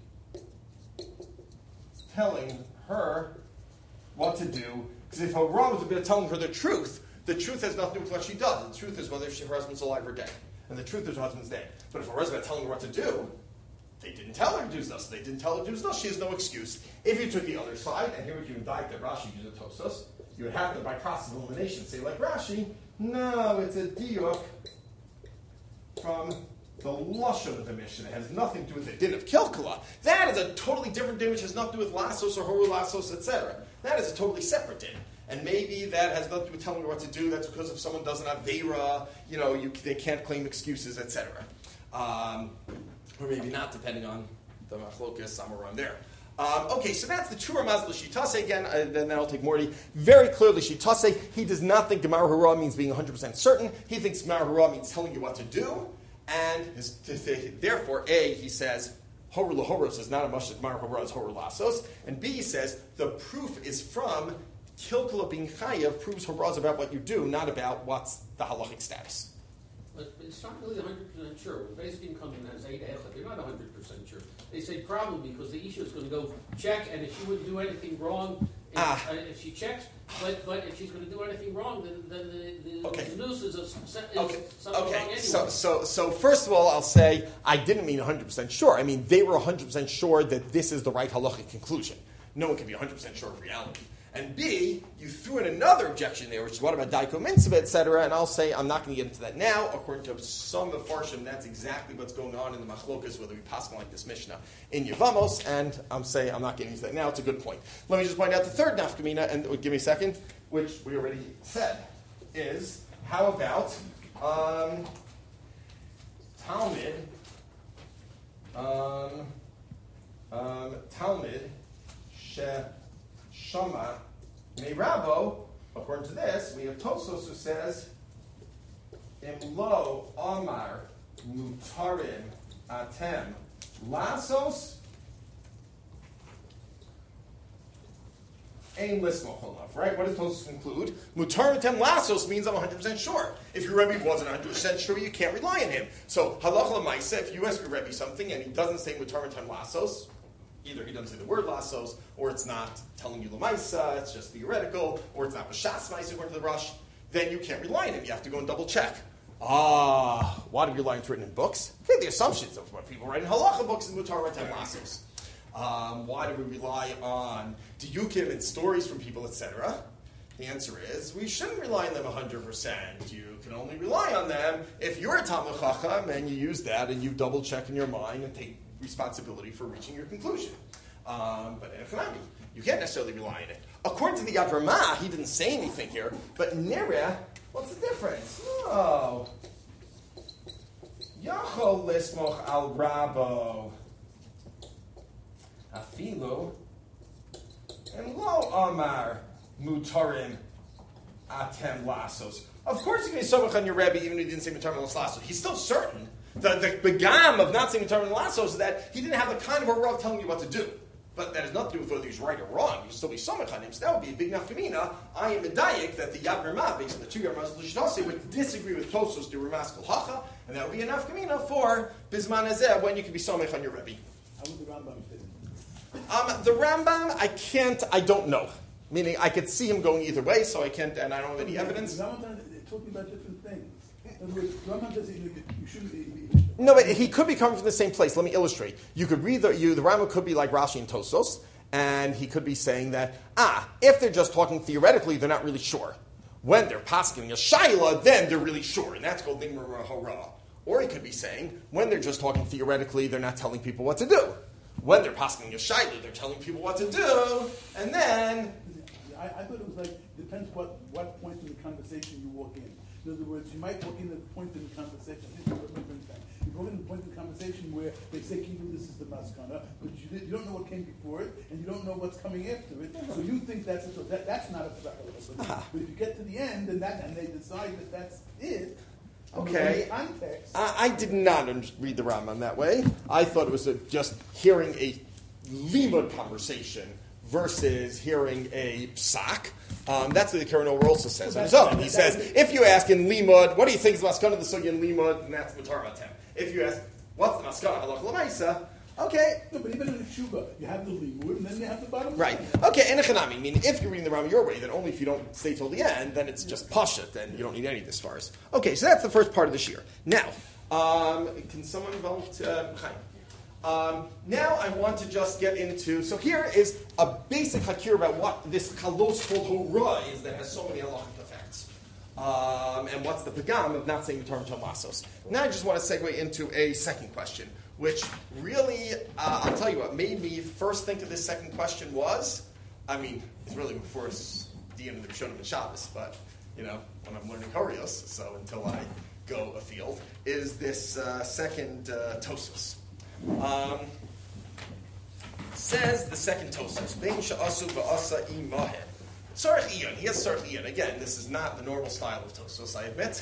telling her what to do. Because if Horah was about telling her the truth has nothing to do with what she does. The truth is whether her husband's alive or dead. And the truth is her husband's dead. But if Horah is about telling her what to do, they didn't tell her to do this. They didn't tell her to do this. She has no excuse. If you took the other side, and here we can indict that Rashi gives a Tosfos, you would have to, by process of elimination, say like Rashi, no, it's a diuk from the lashon of the Mishnah. It has nothing to do with the din of kilkala. That is a totally different din, which has nothing to do with lassos or horu lassos, etc. That is a totally separate din. And maybe that has nothing to do with telling her what to do. That's because if someone does an aveira, they can't claim excuses, etc. Or maybe not, depending on the machlokas, somewhere around there. Okay, so that's the two Ramaz L'shitase again, then that'll take Morty. Very clearly, Shitase, he does not think Gemara Horah means being 100% certain. He thinks Gemara Horah means telling you what to do. And therefore, A, he says, Horu Lahoros is not a much Gemara Horah is Horu Lasos. And B, he says, the proof is from Kilkala being Chayav, proves Horah is about what you do, not about what's the halachic status. But it's not really 100% sure. When Beis Din comes in and says, they're not 100% sure. They say probably because the issue is going to go check, and if she wouldn't do anything wrong, if she checks, but if she's going to do anything wrong, then the news is something wrong anyway. So first of all, I'll say I didn't mean 100% sure. I mean they were 100% sure that this is the right halachic conclusion. No one can be 100% sure of reality. And B, you threw in another objection there, which is what about Daiko Mitzvah, etc. And I'll say I'm not going to get into that now. According to some of the Farshim, that's exactly what's going on in the Machlokas, whether we pass like this Mishnah in Yevamos. And I'm saying I'm not getting into that now. It's a good point. Let me just point out the third nafkamina, and give me a second, which we already said, is how about Talmud Shama Meirabo, according to this, we have Tosos who says, Imlo Amar Mutarim Atem Lasos Ein Lismocholav. Right? What does Tosos conclude? Mutarim Atem Lasos means I'm 100% sure. If your Rebbe wasn't 100% sure, you can't rely on him. So, Halach L'maisa, if you ask your Rebbe something and he doesn't say Mutarim Atem Lasos, either he doesn't say the word lassos, or it's not telling you l'maisa, it's just theoretical, or it's not b'shas ma'isa according to the Rush, then you can't rely on him. You have to go and double check. Why do we rely on what's written in books? Okay, the assumptions of what people write in halacha books and mutar matem lasos. Why do we rely on diyukim and stories from people, etc.? The answer is we shouldn't rely on them 100%. You can only rely on them if you're a Talmid Chacham and you use that and you double check in your mind and take responsibility for reaching your conclusion. But in Echanami, you can't necessarily rely on it. According to the Yad Ramah, he didn't say anything here, but Nireh, what's the difference? Oh. Yachol lismoch al rabo. Afilu. And lo amar mutarim atem lasos. Of course you can be somach on your Rebbe even if he didn't say mutarim lasos. He's still certain. The begam of not saying mutarim lasos is that he didn't have the kind of a rav telling you what to do. But that has nothing to do with whether he's right or wrong. You can still be somach on him. So that would be a big nafkamina. I am medayik that the Yad Ramah, based on the two Yad Ramahs, would disagree with Tosos de Ramas Kol Hacha, and that would be a nafkamina for Bisman Azeh when you can be somach on your Rebbe. How would the Rambam fit in? The Rambam, I don't know. Meaning, I could see him going either way, so I can't, and I don't have any evidence. The Rambam, they're talking about different things. In other words, the Rambam says you shouldn't be. No, but he could be coming from the same place. Let me illustrate. You could read the Rambam could be like Rashi and Tosos, and he could be saying that, if they're just talking theoretically, they're not really sure. When they're pasking a shaila, then they're really sure, and that's called Nimra Hora. Or he could be saying, when they're just talking theoretically, they're not telling people what to do. When they're pasking a shaila, they're telling people what to do, and then... I thought it was like, depends what point in the conversation you walk in. In other words, you might walk in at a point in the conversation, you walk in the point in the conversation where they say, Kivu, this is the maskana, but you don't know what came before it, and you don't know what's coming after it, so you think that's it. So that's not a psachal. But if you get to the end, and they decide that that's it, okay. in context... I did not read the Rambam that way. I thought it was just hearing a limud conversation versus hearing a psak. That's what the Karen Over also says on his own. He says, if you ask in limud, what do you think is the maskana of the sugya in limud, and that's mutar matem. If you ask, what's the maskana halach l'maisa? Okay. No, but even in the Shuba, you have the limud, and then you have the bottom line. Right. Okay, and Echanami, meaning if you're reading the Rambam your way, then only if you don't stay till the end, then it's just pashut, then you don't need any of this far as. Okay, so that's the first part of the shir. Now, can someone vote Chaim? Now I want to just get into, so here is a basic hakir about what this kalos called hora is that has so many halachic effects. And what's the pagam of not saying Torah Tomasos. Now I just want to segue into a second question, which really, I'll tell you what, made me first think of this second question was, it's really before the end of the Rishonim and Shabbos, but, when I'm learning Horios, so until I go afield, is this second Tosos. Says the second Tosos, Bein sha'asu va'asa imahen. Sarach Iyon, he has Sarach Iyon. Again, this is not the normal style of Tosos, I admit.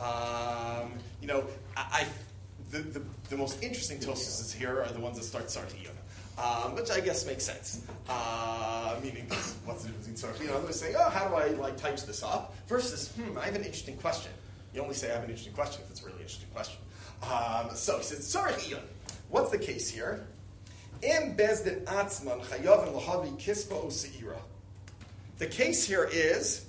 The most interesting Tosos here are the ones that start Sarach Iyon, which I guess makes sense. Meaning, what's the difference between Sarach Iyon? I'm going to say, how do I type this up? Versus, I have an interesting question. You only say I have an interesting question if it's a really interesting question. So he says, Sarach Iyon. What's the case here? Im bezdin atzman chayavin lahavi kispa o seira. The case here is,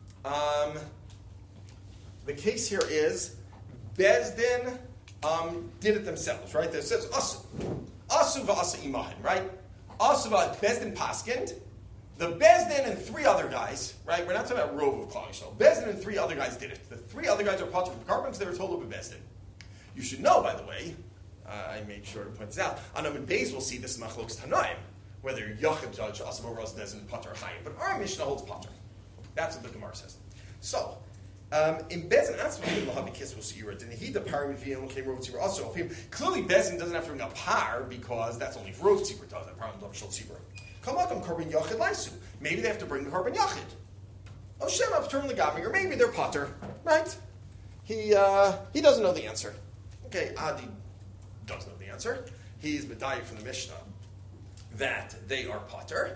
Bezdin did it themselves, right? It says asu v'asa imahin, right? Asu Bezdin paskind. The Bezdin and three other guys, right? We're not talking about Rov of Klal Yisrael. Bezdin and three other guys did it. The three other guys are part of the carbon because they were told to be Bezdin. You should know, by the way, I made sure to point this out. On Amud Beis, we'll see this in Machlokes Tanaim, whether Yachid judge Asav Ros Bezdin Pater Chayim, but our Mishnah holds Pater. That's what the Gemara says. So, in Bezdin Atzma Lahavi Kisvu Seira, Dinahida Paramivim came Rov Tzibur also. Clearly, Bezdin doesn't have to bring a par because that's only if Rov Tzibur does that. Param Dov Shul Tzibur. Kamakam Korban Yachid Laisu. Maybe they have to bring the Korban Yachid. Oshem Avterm Legami, or maybe they're Pater, right? He doesn't know the answer. Okay, Adi does know the answer. He's medayik from the Mishnah that they are Pater.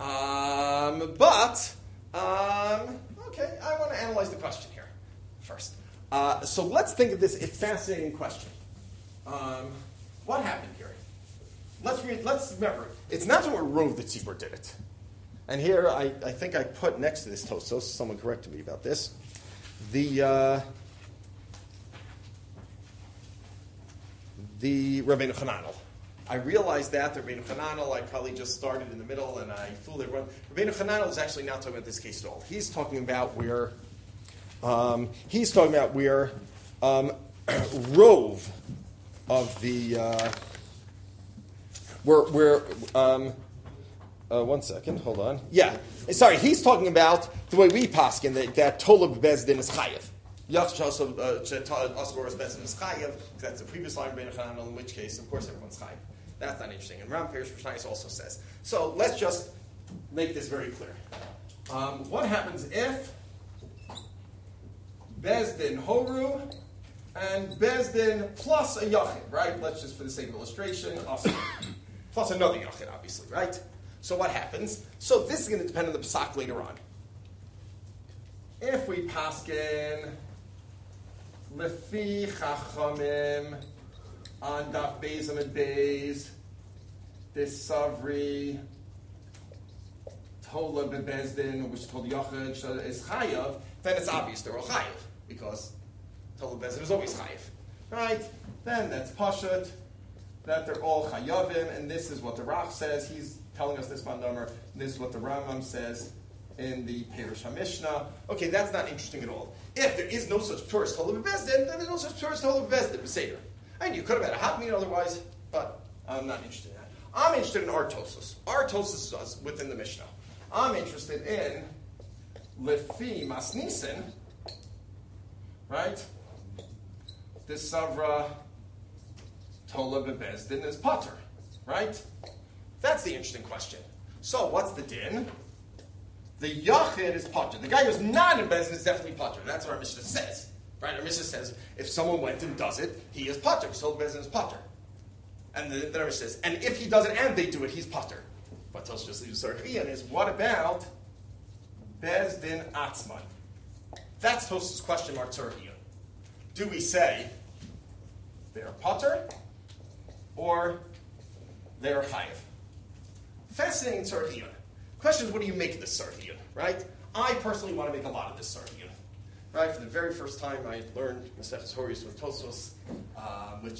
Okay, I want to analyze the question here first. So let's think of this fascinating question. What happened here? Let's remember, it's not where Rov the Tzibur did it. And here, I think I put next to this Tosos, someone corrected me about this, the the Rabbeinu Hananel. I realized that the Rabbeinu Hananel, I probably just started in the middle and I fooled everyone. Rabbeinu Hananel is actually not talking about this case at all. He's talking about where rove of the one second, hold on. Yeah, sorry, he's talking about the way we paskin that Tolub Bezdin is chayev. That's the previous line of Rabbeinu Hananel, in which case, of course, everyone's chayev. That's not interesting. And Ram Perish Rishnais also says. So let's just make this very clear. What happens if Bezdin Horu and Bezdin plus a Yachid, right? Let's just, for the sake of illustration, plus another Yachid, obviously, right? So what happens? So this is going to depend on the Pesach later on. If we paskin Lefi Chachamim on Daf Beis Amid Beis, this Savri Tola Bebezdin, which is called Yachid, is Chayav, then it's obvious they're all Chayav, because Tola Bezdin is always Chayav. Right? Then that's Pashut, that they're all Chayavim, and this is what the Rach says. He's telling us this Bandamer, and this is what the Rambam says in the Perush HaMishnah. Okay, that's not interesting at all. If there is no such tourist Tola Bebezdin, then there's no such tourist Tola Bebezdin, Beseder. And you could have had a hot meat otherwise, but I'm not interested in that. I'm interested in our Tosos. Our Tosos is within the Mishnah. I'm interested in Lefi Masnisen, right? This Savra Tola Bebezdin is Potter, right? That's the interesting question. So what's the din? The Yachid is Potter. The guy who's not in Bezdin is definitely Potter. That's what our Mishnah says. Right? Our Mishnah says if someone went and does it, he is Potter. Tola Bezdin is Potter. And the Mishnah says, and if he does it and they do it, he's Potter. But Tos just leaves Sarchian is, what about Bezdin Atzman? That's Tos's question mark Sarchian. Do we say they're Potter or they're Chayiv? Fascinating Sarchian. Question is, what do you make of this Sarchian, right? I personally want to make a lot of this Sarchian. Right? For the very first time, I learned Maseches Horayos with Tosfos, which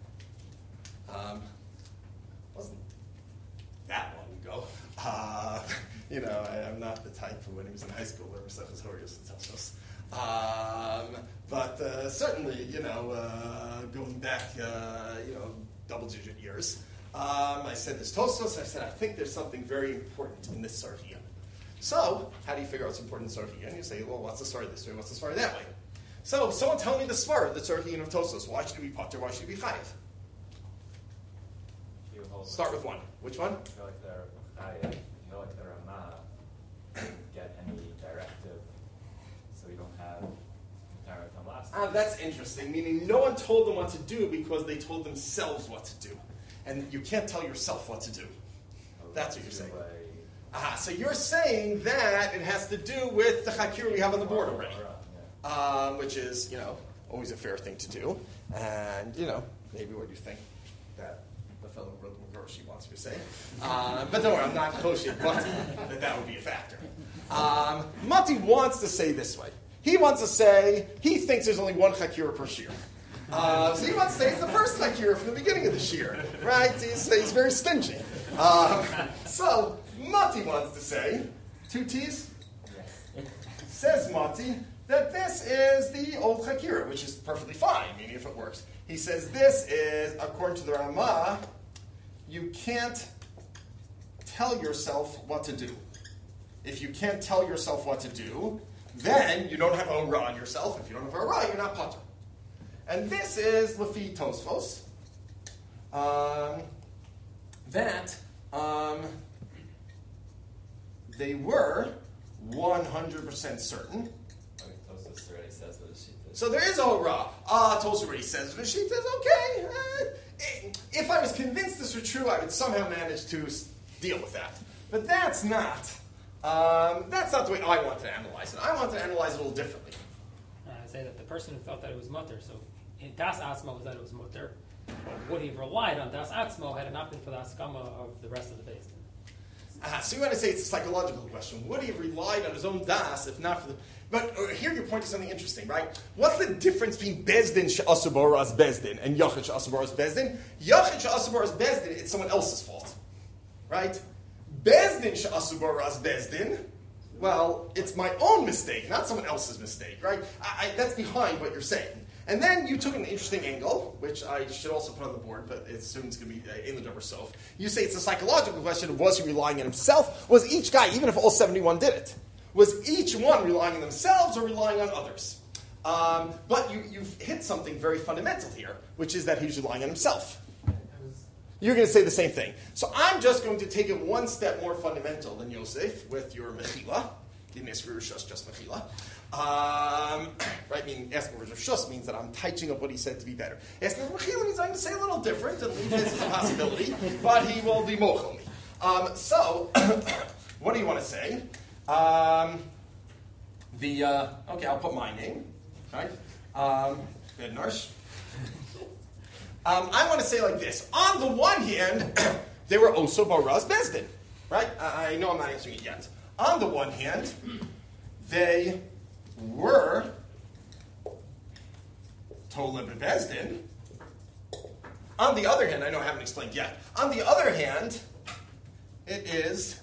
wasn't that long ago. I'm not the type who, when he was in high school, learned Maseches Horayos with Tosfos. But certainly, going back, double-digit years, I said this Tosfos. I said I think there's something very important in this Sarchian. So, how do you figure out what's important in Sarchian? You say, well, what's the story this way? What's the story that way? So, someone tell me the svara, the Sarchian of Tosfos. Why should it be Potter? Why should it be Chayiv? Start with one. Which one? I feel like they're Chayiv. I feel like the Ramah didn't get any directive, so you don't have directive last time. That's interesting, meaning no one told them what to do because they told themselves what to do. And you can't tell yourself what to do. That's what you're saying. So you're saying that it has to do with the chakir we have on the board already, which is, always a fair thing to do. And, maybe what you think that the fellow who wrote the Mevorshi wants me to say. But don't worry, I'm not kosher Mati that would be a factor. Mati wants to say this way. He wants to say he thinks there's only one chakir per shir. So he wants to say it's the first chakir from the beginning of the shir, right? He's very stingy. So Mati wants to say, two T's? Says Mati that this is the old chakira, which is perfectly fine, meaning if it works. He says this is, according to the Ramah, you can't tell yourself what to do. If you can't tell yourself what to do, then you don't have a ra on yourself. If you don't have a ra, you're not potter. And this is Lefi Tosfos. They were 100% certain. Tosfos already says what a sheet is. So there is a ra. Tosfos already says what a sheet is. Okay. If I was convinced this were true, I would somehow manage to deal with that. But that's not the way I want to analyze it. I want to analyze it a little differently. I say that the person who thought that it was mutter, so in Das Atzmo was that it was mutter, would he have relied on Das Atzmo had it not been for the Askama of the rest of the Beis Din? So you want to say it's a psychological question. Would he have relied on his own das if not for the... But here you're pointing to something interesting, right? What's the difference between Bezdin she'asu baro as Bezdin and Yachid she'asu baro as Bezdin? Yachid she'asu baro as Bezdin, it's someone else's fault, right? Bezdin she'asu baro as Bezdin, well, it's my own mistake, not someone else's mistake, right? That's behind what you're saying. And then you took an interesting angle, which I should also put on the board, but it's soon going to be in the Dover Sof. You say it's a psychological question of was he relying on himself? Was each guy, even if all 71 did it, was each one relying on themselves or relying on others? But you've hit something very fundamental here, which is that he's relying on himself. You're going to say the same thing. So I'm just going to take it one step more fundamental than Yosef with your mechila. Didn't ask for Rishus, just mechila. Right? Asking for Rishus means that I'm touching up what he said to be better. Asking for mechila means I'm going to say a little different, and leave this as a possibility, but he will be mochel me. So, what do you want to say? Okay, I'll put my name, right? Bednarsh. I want to say like this. On the one hand, they were also Baraz Bezdin, right? I know I'm not answering it yet. On the one hand, they were Toleb Bezdin. On the other hand, I know I haven't explained yet. On the other hand, it is...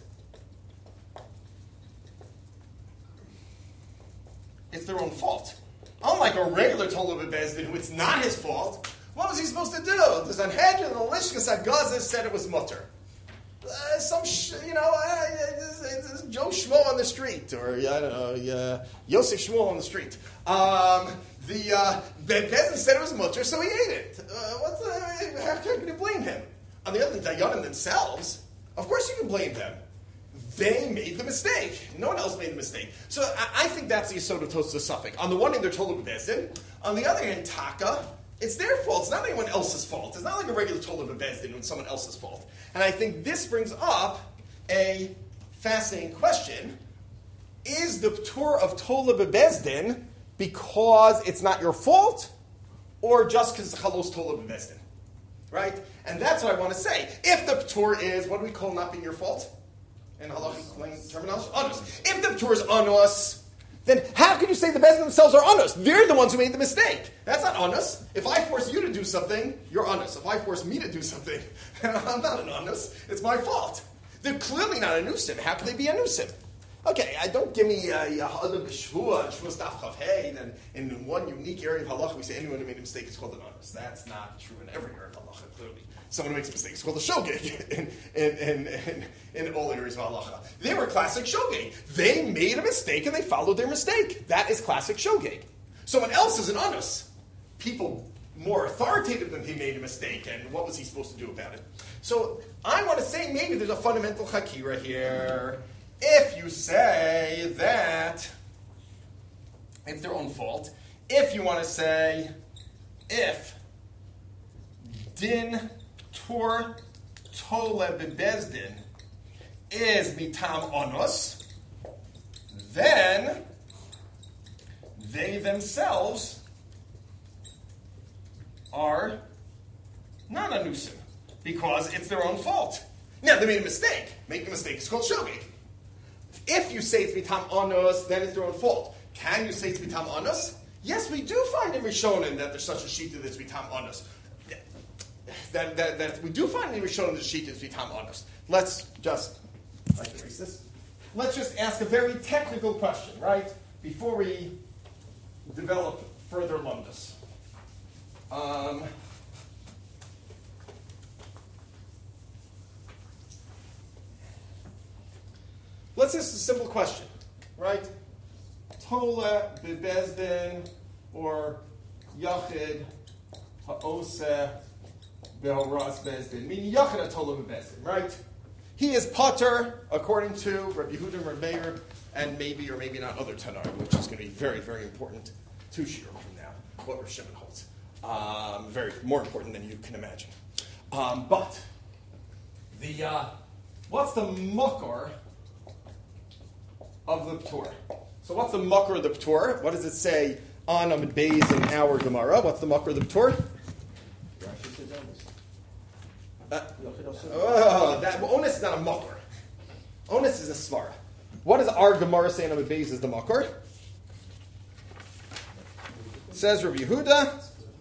it's their own fault. Unlike a regular Toleb Bezdin, who it's not his fault, what was he supposed to do? The Sanhedrin and the Lishkas HaGazah said it was mutter. Joe Shmuel on the street, or I don't know, Yosef Shmuel on the street. The Bezdin said it was mutter, so he ate it. How can you blame him? On the other hand, Dayanim themselves, of course you can blame them. They made the mistake. No one else made the mistake. So I think that's the Yesod of Tosfos Suffolk. On the one hand, they're told with Bezdin. On the other hand, Taka, it's their fault. It's not anyone else's fault. It's not like a regular Toleb Bezdin, it's someone else's fault. And I think this brings up a fascinating question. Is the P'tur of Toleb Bezdin because it's not your fault, or just because it's Chalos Toleb Bezdin? Right? And that's what I want to say. If the P'tur is, what do we call not being your fault? In halachic terminology, anus. If the P'tur is anus, then how can you say the Bezdin themselves are anus? They're the ones who made the mistake. That's not anus. If I force you to do something, you're anus. If I force me to do something, I'm not an anus. It's my fault. They're clearly not anusim. How can they be anusim? Okay, don't give me Yahada B'Shvua and Shvua Staf Chav Hey, then in one unique area of halacha we say anyone who made a mistake is called an anus. That's not true in every area of halacha, clearly. Someone who makes a mistake is called a shogeg in all areas of halacha. They were classic shogeg. They made a mistake and they followed their mistake. That is classic shogeg. Someone else is an anus. People more authoritative than he made a mistake, and what was he supposed to do about it? So I want to say maybe there's a fundamental chakira here. If you say that it's their own fault, if you want to say if din Tur Toleb Bezdin is mitam onus, then they themselves are not anusim, because it's their own fault. Now, they made a mistake. Making a mistake is called shogeg. If you say it's mitam onus, then it's their own fault. Can you say it's mitam onus? Yes, we do find in Rishonim that there's such a sheet that's mitam onus. That we do find in Rishonim the sheet is mitam onus. Let's just, I can erase this. Let's just ask a very technical question, right? Before we develop further lumdus. Let's ask a simple question, right? Tola bebezdin or yachid ha'oseh be'horas bezdin. Meaning yachid ha'tola bebezdin, right? He is pater according to Rabbi Yehuda and Rabbi Meir, and maybe or maybe not other Tanai, which is going to be very, very important 2 shiurim from now, what Rav Shimon holds. Very more important than you can imagine. But the what's the makor of the P'tur? So what's the makor of the P'tur? What does it say on Amud Beis in our Gemara? What's the makor of the P'tur? That onus is not a makor. Onus is a svara. What does our Gemara say on Amud Beis is the makor? Says Rabbi Yehuda.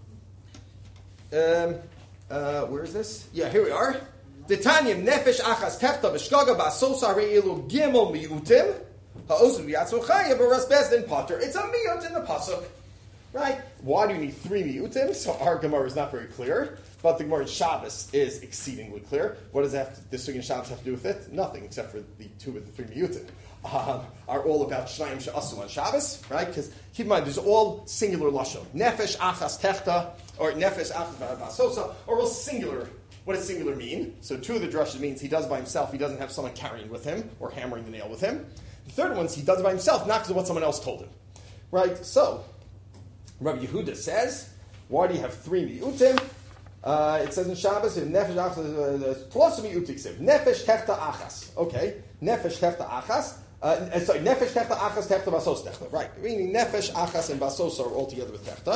Where is this? Yeah, here we are. Detanyim nefesh achas tefta b'shgaga ba'asosa re'ilu gimel miutim ha'osu b'yatzor chaya b'ras bezdin potter. It's a miut in the pasuk, right? Why do you need 3 miutim? So our Gemara is not very clear, but the Gemara in Shabbos is exceedingly clear. What does this thing in Shabbos have to do with it? Nothing, except for the 2 of the 3 miutim. Are all about Shnayim She'asu on Shabbos, right? Because keep in mind, there's all singular lashon. Nefesh achas techta, or nefesh achas ba'asosa, are all singular. What does singular mean? So 2 of the drushes means he does by himself, he doesn't have someone carrying with him, or hammering the nail with him. The third one is he does it by himself, not because of what someone else told him. Right? So, Rabbi Yehuda says, why do you have 3 mi'utim? It says in Shabbos, nefesh achas, plus mi'utik nefesh techta achas. Okay, nefesh techta achas. Nefesh techta achas techta basos techta. Right, meaning nefesh achas and basos are all together with techta.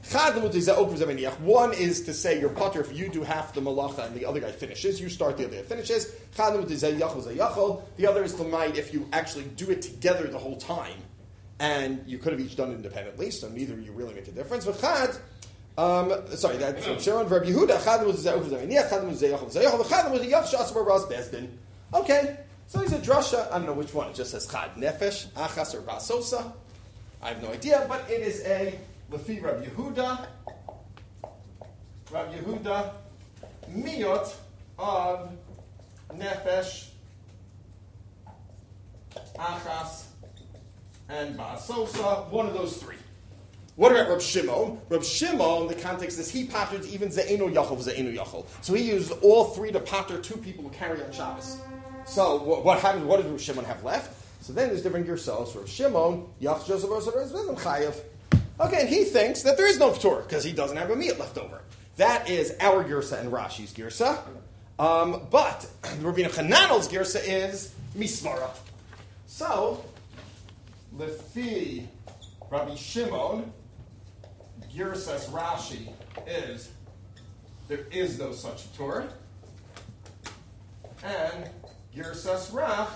One is to say your potter if you do half the malacha and the other guy finishes. You start, the other guy finishes. The other is the might if you actually do it together the whole time, and you could have each done it independently. So neither of you really make a difference. But that's from Sharon Rabbi Yehuda. Okay. So he's a drasha. I don't know which one. It just says chad nefesh, achas, or basosa. I have no idea, but it is a lefi Rabbi Yehuda. Rabbi Yehuda, miyot of nefesh, achas, and basosa. One of those 3. What about Reb Shimon? Reb Shimon, the context is he pattered even ze'enu yachol. So he used all 3 to patter 2 people who carry on Shabbos. So what happens? What does Reb Shimon have left? So then there's different girsos. Reb Shimon, chayav. Okay, and he thinks that there is no p'tur because he doesn't have a meat left over. That is our girsa and Rashi's girsa. But Rabbeinu Hananel's girsa is misvara. So lefi Rabbi Shimon, girsas Rashi is there is no such p'tur, and girsas Rach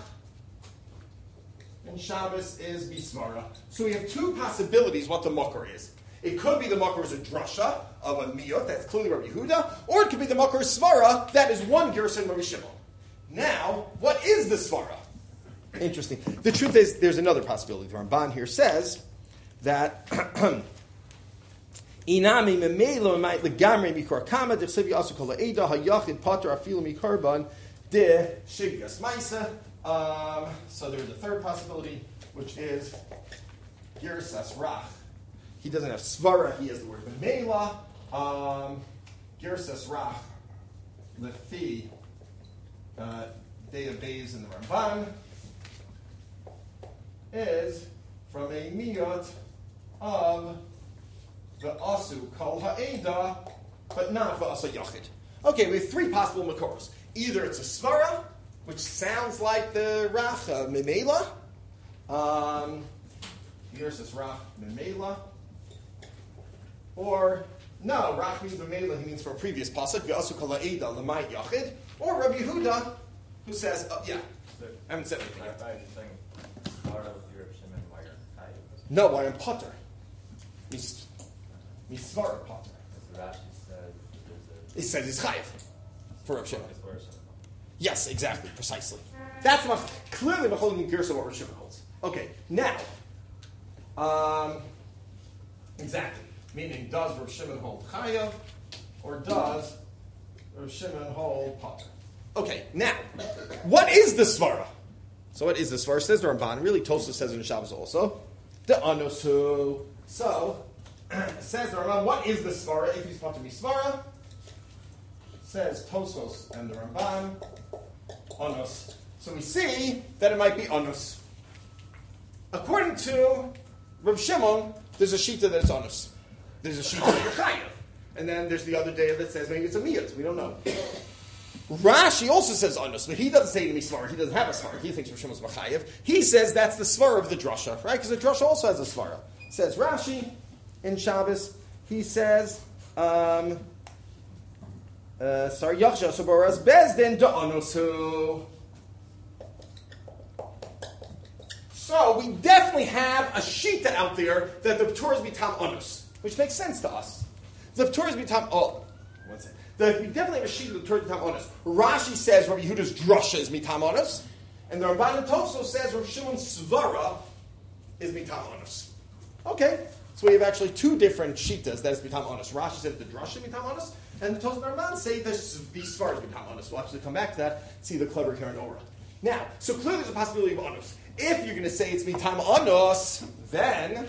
in Shabbos is bisvara. So we have 2 possibilities what the makor is. It could be the makor is a drasha of a miyot, that's clearly Rabbi Yehuda, or it could be the makor is svara, that is one girsa in Rabbi Shimon. Now, what is the svara? Interesting. The truth is, there's another possibility. The Ramban here says that inami memelo might legamre mikor kama dechsevi asu kol ha'eda hayachid pater afilu mikorban de shigas maisa. So there's a third possibility, which is girsas rach. He doesn't have svara, he has the word memela. Girsas rach lefi Dea Beis in the Ramban is from a miyot of the asu kol ha'eda, but not the asa yachid. Okay, we have 3 possible makoros. Either it's a svara, which sounds like the rach memela. Here's this rach memela. Or, no, rach means memela, he means from a previous pasuk, v'asu kol ha'eda l'may yachid. Or Rabbi Yehuda, who says, I haven't said anything yet. No, why I'm potter. Misvara potter. It says it's chayiv for Reb Shimon. Yes, exactly, precisely. That's what clearly the holding gears of what Reb Shimon holds. Okay, now, exactly. Meaning, does Reb Shimon hold chayiv, or does Reb Shimon hold potter? Okay, now, what is the svara? So what is the svara? Says the Ramban. Really, Tosfos says it in Shabbos also. The anusu. So, says the Ramban, what is the svara if he's supposed to be svara? Says Tosfos and the Ramban, anus. So we see that it might be anus. According to Reb Shimon, there's a shita that it's anus. There's a shita that you're chayav. And then there's the other day that says maybe it's a miyat. We don't know. Rashi also says anus, but he doesn't say to me svara. He doesn't have a svara. He thinks Reb Shimon's machayev. He says that's the svara of the drasha, right? Because the drasha also has a svara. Says Rashi in Shabbos. He says, Sar Yachsha Saboras Bezdin da anusu. So we definitely have a shita out there that the Torah is mitam onus, which makes sense to us. The Torah is mitam one second. We definitely have a shita that the Torah is mitam onus. Rashi says Rabbi Yehuda's drasha is mitam onus, and the Ramban Toso says Rabbi Shimon's svara is mitam onus. Okay, so we have actually two different shitas that is mitam onus. Rashi says the drasha is mitam onus, and the Toso and Ramban say the svara is mitam onus. We'll actually come back to that, see the clever Karen Ora. Now, so clearly there's a possibility of onus. If you're going to say it's mitam onus, then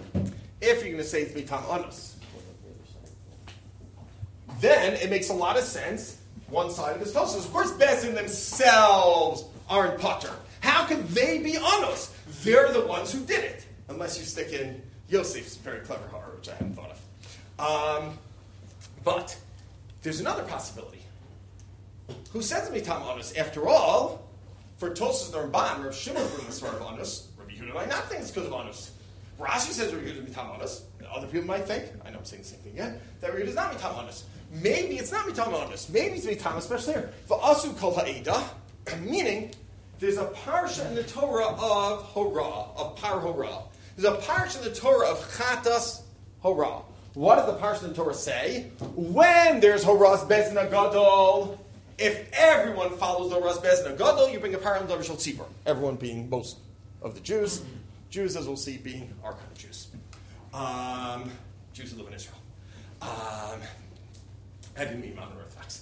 it makes a lot of sense. One side of this Tosfos, of course, Bezin themselves aren't potter. How could they be onus? They're the ones who did it, unless you stick in Yosef's very clever horror, which I hadn't thought of. But there's another possibility. Who says mitam onus? After all, for Tosfos and Ramban, Rav Shimon brings the sort of onus. Rabbi Yehuda might not think it's because of onus. Rashi says Rabbi Yehuda is mitam onus. Other people might think, I know I'm saying the same thing again, that Rabbi Yehuda is not mitam onus. Maybe it's not mitam onus. Maybe it's mitam, especially here. V'asu kol ha'eda, meaning there's a parsha in the Torah of Hora, of Par Hora. There's a parsha in the Torah of Chatas Hora. What does the parsha in the Torah say? When there's Horas Bezin Gadol, if everyone follows the Horas Bezin Gadol, you bring a param davar shel tzibur. Everyone being most of the Jews. Jews, as we'll see, being our kind of Jews. Jews who live in Israel. I didn't mean modern Orthodox.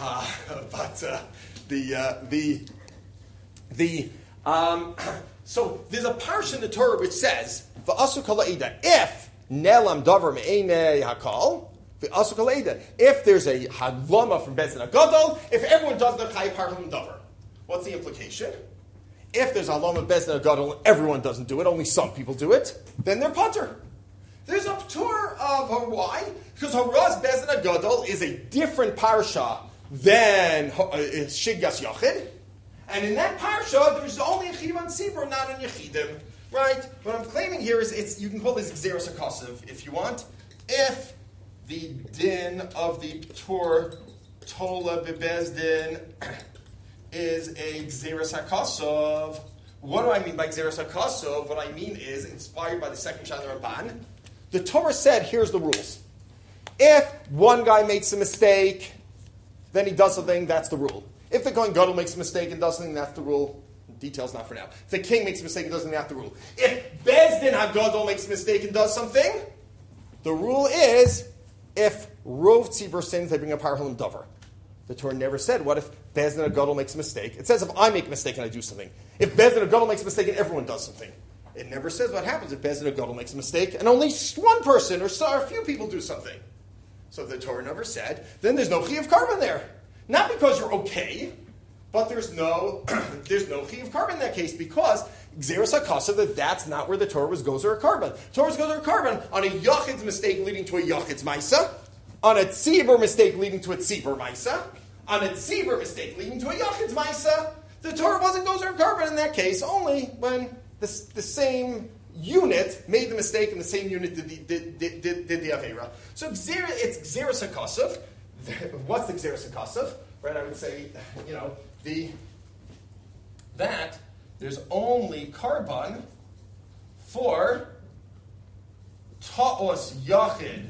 So there's a parsha in the Torah which says, "V'asu kol ha'eda," if nelam davar me'enei hakol, v'asu kol ha'eda, if there's a hadlama from Bezin Gadol, if everyone does the chayiv parlam davar. What's the implication? If there's a hadlama Bezin Gadol and everyone doesn't do it, only some people do it, then they're potter. There's a Torah of why? Because Horas Bezin Gadol is a different parsha than Shigas Yachid. And in that parsha, there's only a Chidim on Tzibur, not on Yechidim. Right? What I'm claiming here is, you can call this Gzeros HaKosev if you want. If the din of the Torah Tola Bebezdin is a Gzeros HaKosev, what do I mean by Gzeros HaKosev? What I mean is, inspired by the second Shana Ramban, the Torah said, here's the rules. If one guy makes a mistake, then he does something, that's the rule. If the Kohen Gadol makes a mistake and does something, that's the rule. Details not for now. If the king makes a mistake and does something, that's the rule. If Bezdin HaGadol makes a mistake and does something, the rule is, if Rov Tzibur sins, they bring a Parhalim Dover. The Torah never said, what if Bezdin HaGadol makes a mistake? It says if I make a mistake and I do something. If Bezdin HaGadol makes a mistake and everyone does something. It never says what happens if Bezdin HaGadol makes a mistake and only one person or a few people do something. So if the Torah never said, then there's no Chiyuv Karban there. Not because you're okay, but there's no Chiyuv Karban in that case, because Gzeros HaKosev, that's not where the Torah was Gozer Karban. Torah's Gozer Karban on a Yachid's mistake leading to a Yachid's Maisa, on a Tzibur mistake leading to a Tzibur Maisa, on a Tzibur mistake leading to a Yachid's Maisa. The Torah wasn't Gozer Karban in that case, only when the same unit made the mistake and the same unit did the Aveira. So it's Gzeros HaKosev. What's the Gzeros HaKosev? Right, I would say, that there's only Karban for Ta'os Yachid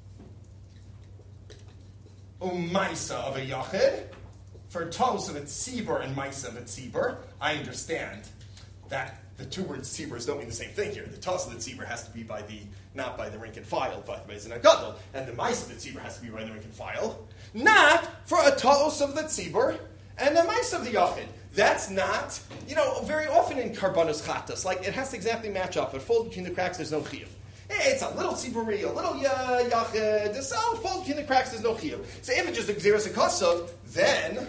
Umaisa of a Yachid, for Ta'os of a Tzibur and Maisa of a Tzibur. I understand that the two words tziburs don't mean the same thing here. The toss of the tzibur has to be not by the rank and file, but by the gadol, and the mice of the tzibur has to be by the rank and file. Not for a toss of the tzibur and the mice of the yachid. That's not, very often in karbanos chatas, like it has to exactly match up. It falls between the cracks. There's no chiyuv. It's a little tziburi, a little yachid. So it falls between the cracks. There's no chiyuv. So if it's just a gzeros HaKosev, then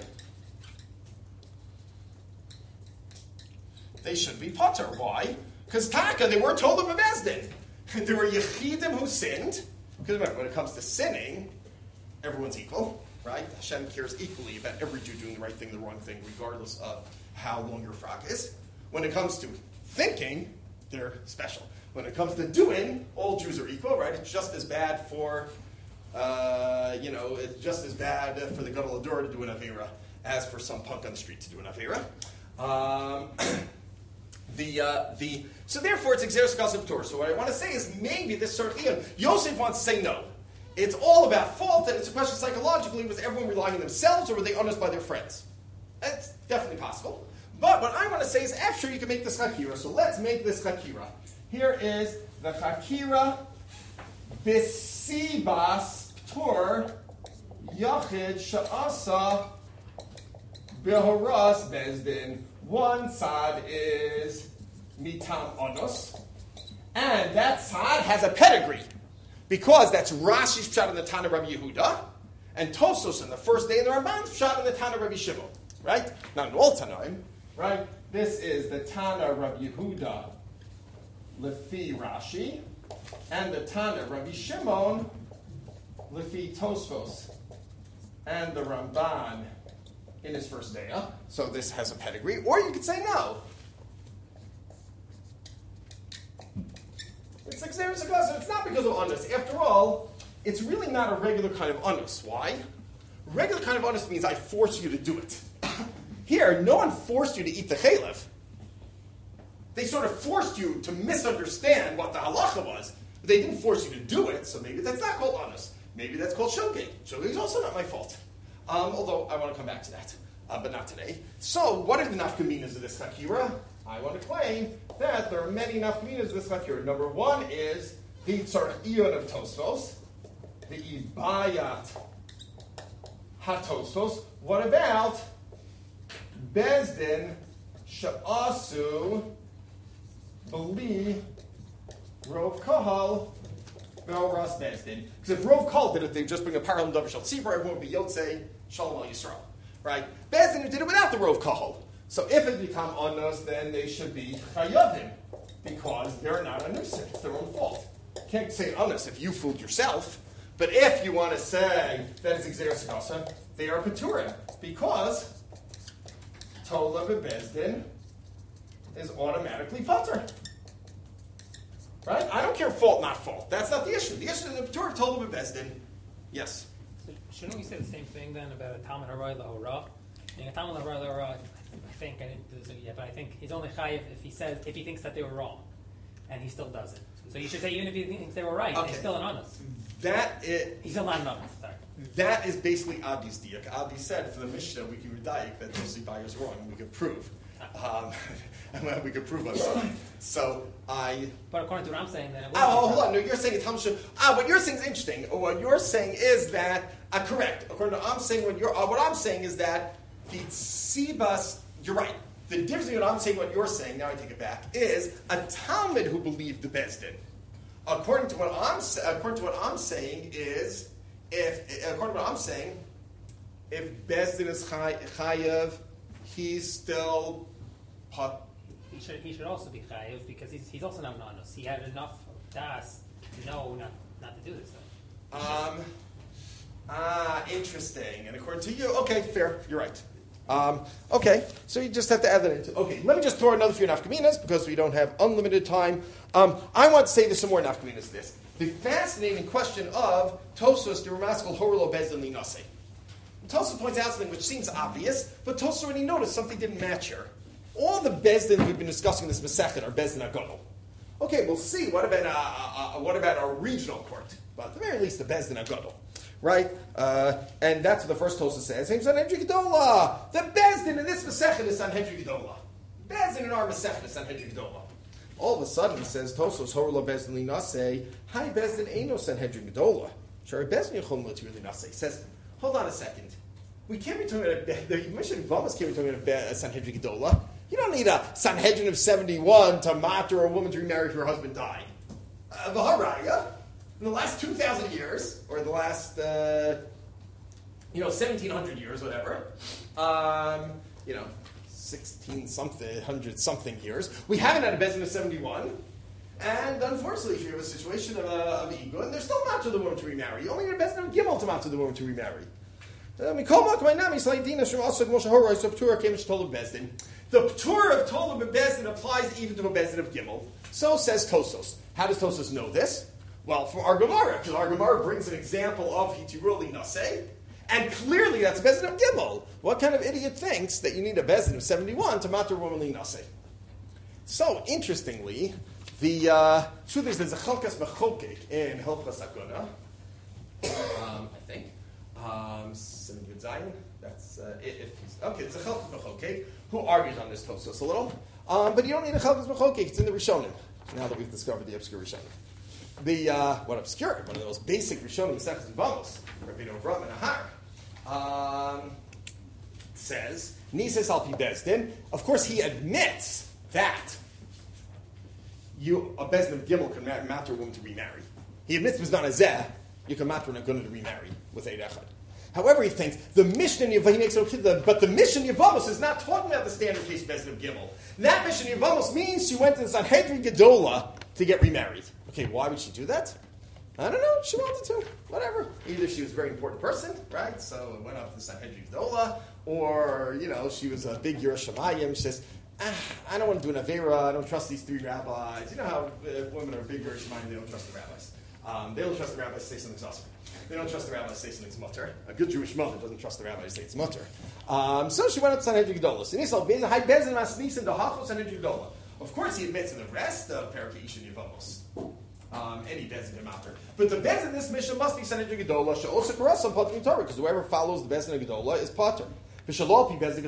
they should be potter. Why? Because Taka, they weren't told of a Bezdin. There were Yechidim who sinned. Because remember, when it comes to sinning, everyone's equal, right? Hashem cares equally about every Jew doing the right thing, the wrong thing, regardless of how long your frock is. When it comes to thinking, they're special. When it comes to doing, all Jews are equal, right? It's just as bad for, it's just as bad for the Gadol Ador to do an Avera as for some punk on the street to do an Avera. So therefore, it's Exeris Gas P'tur. So what I want to say is maybe this sort of Yosef wants to say no. It's all about fault, and it's a question psychologically, was everyone relying on themselves, or were they honest by their friends? That's definitely possible. But what I want to say is, after you can make this Chakira, so let's make this Chakira. Here is the Chakira Bisibas P'tur Yachid Sha'asa Behoras Bezdin. One side is Mitam Onos, and that side has a pedigree. Because that's Rashi's Pshat in the Tana Rabbi Yehuda, and Tosos in the first day in the Ramban's Pshat in the Tana Rabbi Shimon. Right? Not in all Tanaim. Right? This is the Tana Rabbi Yehuda Lefi Rashi, and the Tana Rabbi Shimon Lefi Tosfos, and the Ramban in his first day. So this has a pedigree. Or you could say no. It's like Xeris Agasa. It's not because of onus. After all, it's really not a regular kind of onus. Why? Regular kind of onus means I force you to do it. Here, no one forced you to eat the chalev. They sort of forced you to misunderstand what the halacha was. But they didn't force you to do it, so maybe that's not called onus. Maybe that's called shogeg. Shogeg is also not my fault. Although I want to come back to that, but not today. So, what are the nafkaminas of this Chakira? I want to claim that there are many nafkaminas of this Chakira. Number one is the sort of Iyun of Tosfos, the Ibayat HaTosfos. What about Bezdin Sha'asu Beli Rov Kahal Ras Bezdin? Because if Rov Kahal did it, they'd just bring a parallel Davar Shal Tzibra, everyone would be Yotzei Shalom Al Yisrael. Right? Bezdin did it without the Rov Kahal. So if it become onos, then they should be chayavim, because they're not a nuisance. It's their own fault. You can't say onos if you fooled yourself. But if you want to say that it's Exeris Agasa, they are P'turim, because Tola Bezdin is automatically Pater. Right? I don't care fault, not fault. That's not the issue. The issue is the P'turim Tola Bezdin. Yes? So shouldn't we say the same thing then about a Talmud Harai Lahora? And a Talmud Harai Lahora, I didn't do this yet, but I think he's only chayiv if he thinks that they were wrong, and he still does it. So you should say even if he thinks they were right, he's still an honest. He's still not an honest. Sorry. That is basically Abdi's diak. Abdi said for the Mishnah we can redaik that Tosi Bayer is wrong, and we could prove, and we could prove on something. So But according to what I'm saying, then. Hold on. No, you're saying it's Hamsha. What you're saying is interesting. What you're saying is that correct. According to what I'm saying, what I'm saying is that the tzibas. You're right. The difference between what I'm saying and what you're saying, now I take it back, is a Talmud who believed the Bezdin. According to what I'm saying is, if Bezdin is chayav, he's still. He should also be chayav because he's also not an honest. He had enough das to know not to do this stuff. Interesting. And according to you, okay, fair. You're right. Okay, so you just have to add that into. Okay, let me just throw another few nafkaminas because we don't have unlimited time. I want to say there's some more nafkaminas to this. The fascinating question of Tosos the Ramaskal Horolo Bezdin Linase. Tosos points out something which seems obvious, but Tosos already noticed something didn't match here. All the Bezdin we've been discussing in this Masechet are Bezdin Agadol. Okay, we'll see. What about our regional court? But at the very least, the Bezdin Agadol. Right? And that's what the first Tosa says. Same Sanhedrin Gedola. The Bezdin in this Masechet is Sanhedrin Gedola. Bezdin in our Masechet is Sanhedrin Gedola. All of a sudden, says Tosos, Horlo Bezdin Linase, Hi Bezdin Eino Sanhedrin Gedola. Sure, Bezdin Yechon Lotir Linase. Says, hold on a second. We can't be talking about, the Mishnah Vamas can't be talking about Sanhedrin Gedola. You don't need a Sanhedrin of 71 to matter a woman to remarry if her husband died. V'haraya. In the last 2,000 years, or the last, 1,700 years, whatever, 1,600-something years, we haven't had a Bezdin of 71, and unfortunately, if you have a situation of ego, and there's still not to the woman to remarry, you only need a Bezdin of Gimel to mount to the woman to remarry. The P'tur of Tola Bezdin applies even to a Bezdin of Gimel. So says Tosos. How does Tosos know this? Well, from our Gemara, because our Gemara brings an example of Hitiruli Naseh, and clearly that's a Bezdin of Gimel. What kind of idiot thinks that you need a Bezdin of 71 to matter womanly Naseh? So, interestingly, the truth is there's a chalkas mechokek in Hilchas Aguna, I think. Simon Yud Zayin. That's if he's okay. There's a chalkas mechokek who argues on this Tosfos a little, but you don't need a chalkas mechokek. It's in the Rishonim. Now that we've discovered the obscure Rishonim, one of the most basic Rishonim Masechtas Yevamos, Rabbeinu Avram and Ahar, says Nises al pi Bezdin. Of course, he admits that a Bezdin of Gimel can matter a woman to remarry. He admits Bezdin Azeh, you can matter a Guna to remarry with Eid Echad. However, he thinks the Mishnah Yevamos, he makes it okay, but the Mishnah Yevamos is not talking about the standard case Bezdin of Gimel. That Mishnah Yevamos means she went to the Sanhedrin Gedola to get remarried. Okay, why would she do that? I don't know. She wanted to. Whatever. Either she was a very important person, right? So it went up to the Sanhedrin Gedola, or she was a big Yerush Shamayim. She says, I don't want to do an Avera. I don't trust these 3 rabbis. You know how women are big Yerush Shamayim, they don't trust the rabbis. They don't trust the rabbis to say something's awesome. They don't trust the rabbis to say something's mutter. A good Jewish mother doesn't trust the rabbi to say it's mutter. So she went up to Sanhedrin Gedola. Of course, he admits in the rest of Perikei Isha Yevamos. Any Bezdin matter. But the Bezdin in this mission must be Sanhedrin Gedola, she'osa karasa patrim Torah, because whoever follows the Bezdin of Gedola is pater. And when it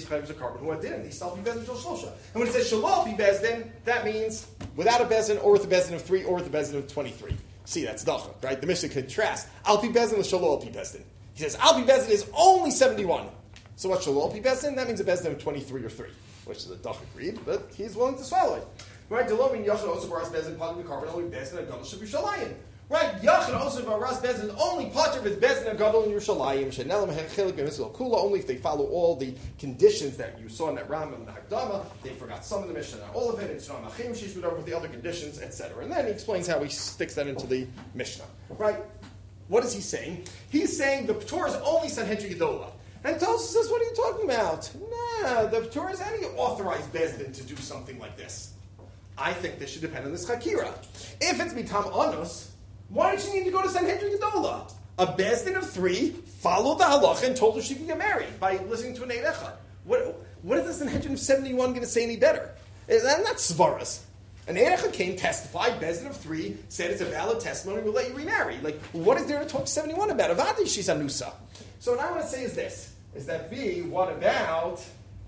says Shalal pi Bezdin, that means without a Bezdin, or with a Bezdin of 3, or with a Bezdin of 23. See, that's Dachak, right? The Mishnah contrasts Al pi Bezdin with Shalal pi Bezdin. He says Al pi Bezdin is only 71. So what's Shalal pi Bezdin? That means a Bezdin of 23 or 3, which is a Dachak read, but he's willing to swallow it. Right? Delomin Yachid also baras Bezdin pater b'karban only Bezdin and Gadol should be Shalayim. Right? Yachid also baras Bezdin only pater with Bezdin and Gadol in Yerushalayim. Shenelam hechelik b'mitzvah kula. Only if they follow all the conditions that you saw in that Rambam and the Hakdama. They forgot some of the Mishnah, not all of it. It's not Machim Shish whatever with the other conditions, etc. And then he explains how he sticks that into the Mishnah. Right? What is he saying? He's saying the Torah is only Sanhedrin Gedola. And Tosfos says, what are you talking about? Nah, the Torah is any authorized Bezdin to do something like this. I think this should depend on this Chakira. If it's Mitam Anus, why did she need to go to Sanhedrin Gedola? A Bezdin of 3 followed the halacha and told her she could get married by listening to an Eid Echad. What is the Sanhedrin of 71 going to say any better? And that's Svaras. An Eid Echad came, testified, Bezdin of 3, said it's a valid testimony, we'll let you remarry. Like, what is there to talk to 71 about? Avadi, she's Anusa. So what I want to say is this, is that what about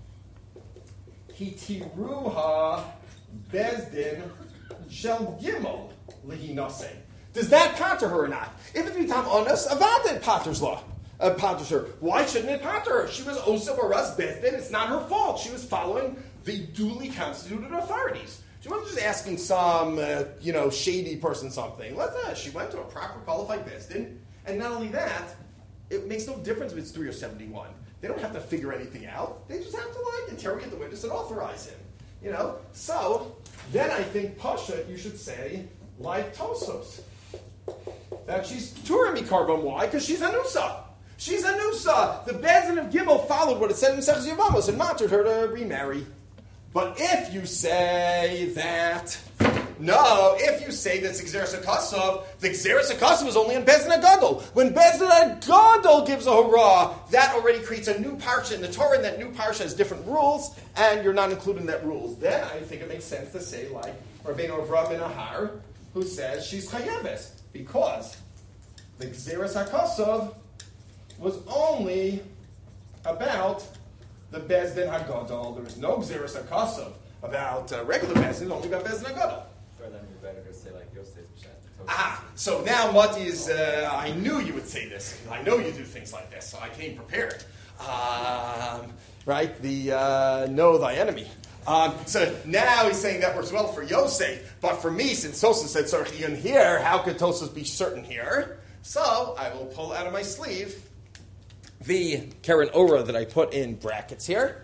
Hitiruha Bezdin Shel Gimel Lehinase? Does that pater her or not? If it's Mitam Onas, Avad paters law. Paters her. Why shouldn't it pater her? She was Osa Baras Bezdin. It's not her fault. She was following the duly constituted authorities. She wasn't just asking some, shady person something. She went to a proper qualified Bezdin. And not only that, it makes no difference if it's 3 or 71. They don't have to figure anything out. They just have to interrogate the witness and authorize him. So then I think Pasha, you should say like Tosfos that she's Turimi Karbon. Why? Because she's Anusa. She's Anusa. The Bezdin of Gimel followed what it said in Masechtas Yevamos and matered her to remarry. But if you say that, if you say that Gzeras HaKasav, the Gzeras HaKasav is only on Bezdin HaGadol. When Bezdin HaGadol gives a hurrah, that already creates a new parsha in the Torah, and that new parsha has different rules, and you're not including that rules. Then I think it makes sense to say, like Rabbeinu Avram ben Ahar, who says she's Chayeves, because the Gzeras HaKasav was only about the Bezdin HaGadol. There was no Gzeras HaKasav about regular Bezdin, only about Bezdin HaGadol. For them, you better say like Yosef Pshat. So now Mati is, I knew you would say this. I know you do things like this, so I came prepared. Right? Know thy enemy. So now he's saying that works well for Yosef, but for me, since Tosfos said Tzarech here, how could Tosfos be certain here? So I will pull out of my sleeve the Keren Ora that I put in brackets here.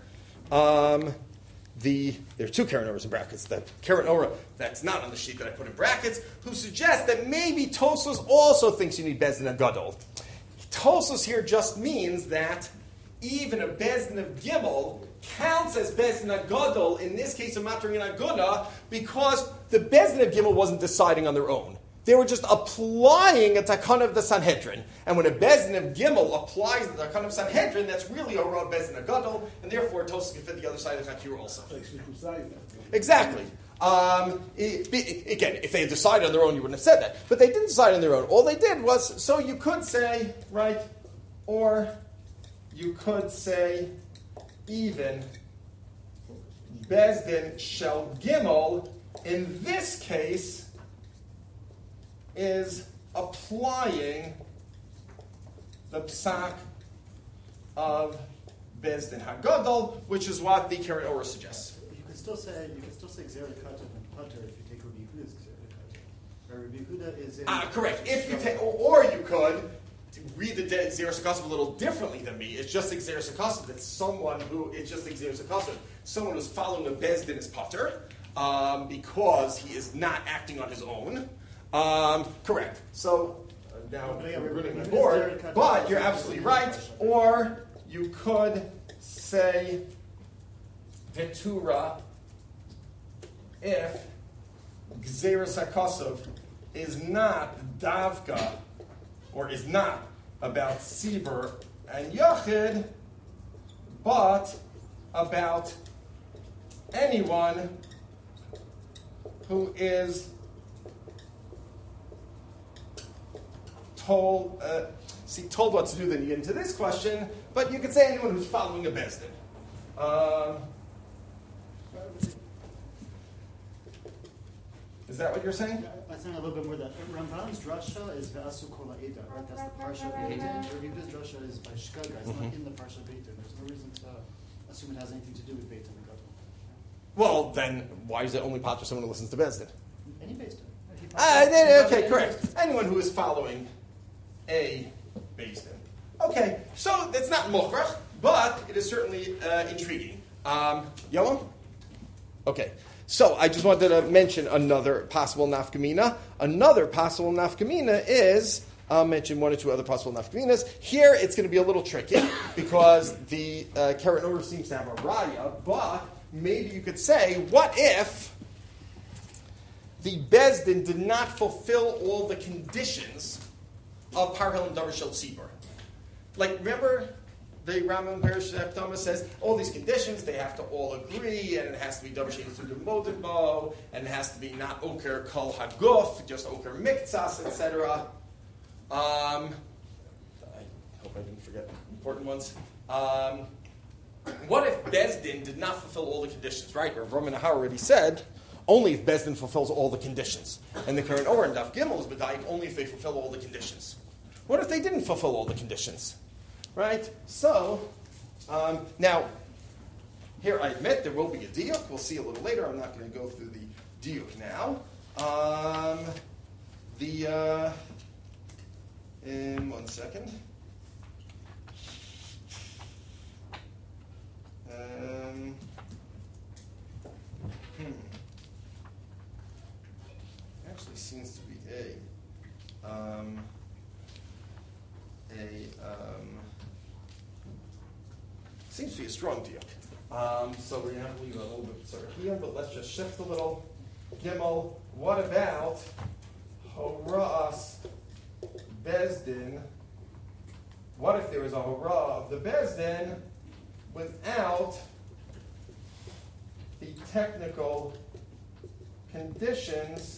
There are 2 Keren Oras in brackets. The Keren Ora that's not on the sheet that I put in brackets, who suggests that maybe Tosfos also thinks you need Bezdin HaGadol. Tosfos here just means that even a Bezdin of Gimel counts as Bezdin HaGadol, in this case of Matering and Aguna, because the Bezdin of Gimel wasn't deciding on their own. They were just applying a takana of the Sanhedrin. And when a Bezdin of Gimel applies the takana of Sanhedrin, that's really a Rav Bezdin of Gadol, and therefore Tosfos can fit the other side of the Chakir also. Exactly. Again, if they had decided on their own, you wouldn't have said that. But they didn't decide on their own. All they did was, so you could say, right, or you could say, even Bezdin Shel Gimel, in this case, is applying the psak of Bezdin Hagadol, which is what the Keren Orah suggests. You could still say Gzera Katav and Pater if you take Rabbi Yehuda's Gzera Katav. Rabbi Yehuda is in... Correct. If you take, or you could read the Gzera Sakasov a little differently than me. It's just Gzera Sakasov. It's someone who, it's just Gzera Sakasov. Someone who's following a Bezdin is Pater, because he is not acting on his own. Correct. So, now I'm ruining my board, but you're absolutely right. Or you could say Vetura if Gzeras HaKosov is not Davka, or is not about Sibur and Yachid, but about anyone who is told what to do, then you get into this question, but you could say anyone who's following a Bezdin. Is that what you're saying? I'm saying a little bit more that Ramban's drasha is Ve'asu Kol Ha'eda, right? That's the Parsha of Beitin. Rabbi Yehuda's drasha is by Shkaga. It's not in the Parsha of Beitin. There's no reason to assume it has anything to do with Beitin and Gadol. Well, then why is it only Pater someone who listens to Bezdin? Any Beitin. Okay, correct. Anyone who is following a Bezdin. Okay, so it's not Mochrach, but it is certainly intriguing. Yellow? Okay, so I just wanted to mention another possible nafkamina. Another possible nafkamina is, I'll mention one or two other possible nafkaminas. Here it's going to be a little tricky because the Keren Orah seems to have a raya, but maybe you could say, what if the Bezdin did not fulfill all the conditions of Parhel and Davar Shel Tzibur? Like, remember, the Rambam Perish Haftamah says, all these conditions, they have to all agree, and it has to be Davar Shel Tzibur Modimo, and it has to be not Oker Kol Haguf, just Oker Miktsas, etc. I hope I didn't forget important ones. What if Bezdin did not fulfill all the conditions, right? Rav Roman Ahar already said, only if Bezdin fulfills all the conditions. And the Keren Orah and Daf Gimel is B'dayik only if they fulfill all the conditions. What if they didn't fulfill all the conditions? Right? So, now, here I admit there will be a diuk. We'll see a little later. I'm not going to go through the diuk now. In 1 second. Actually seems to be seems to be a strong diuk. So we're going to have to leave a little bit here, but let's just shift a little. Gimel, what about Hora'as Bezdin? What if there was a Hora'ah of the Bezdin without the technical conditions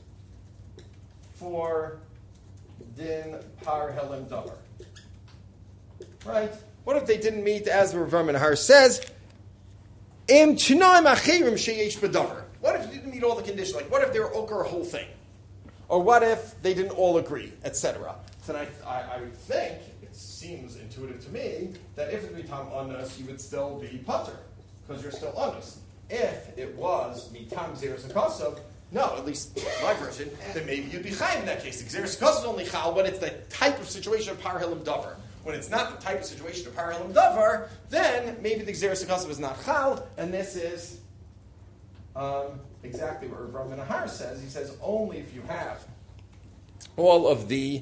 for Din Par Helim Davar? Right? What if they didn't meet, as Rav Menahar says, Im Chinaim Achirim Sheyesh B'Davar? What if they didn't meet all the conditions? Like, what if they were Oker a whole thing? Or what if they didn't all agree, etc.? So I would think, it seems intuitive to me, that if it would be Tam Onus, you would still be Pater, because you're still Onus. If it was Mitam Gzeras HaKosov, no, at least my version, then maybe you'd be Chaim in that case. The Gzeras HaKosov is only Chal when it's the type of situation of Par Helim Davar. When it's not the type of situation of Par Helim Davar, then maybe the Gzeras HaKosov is not Chal, and this is exactly what Rav Menahar says. He says only if you have all of the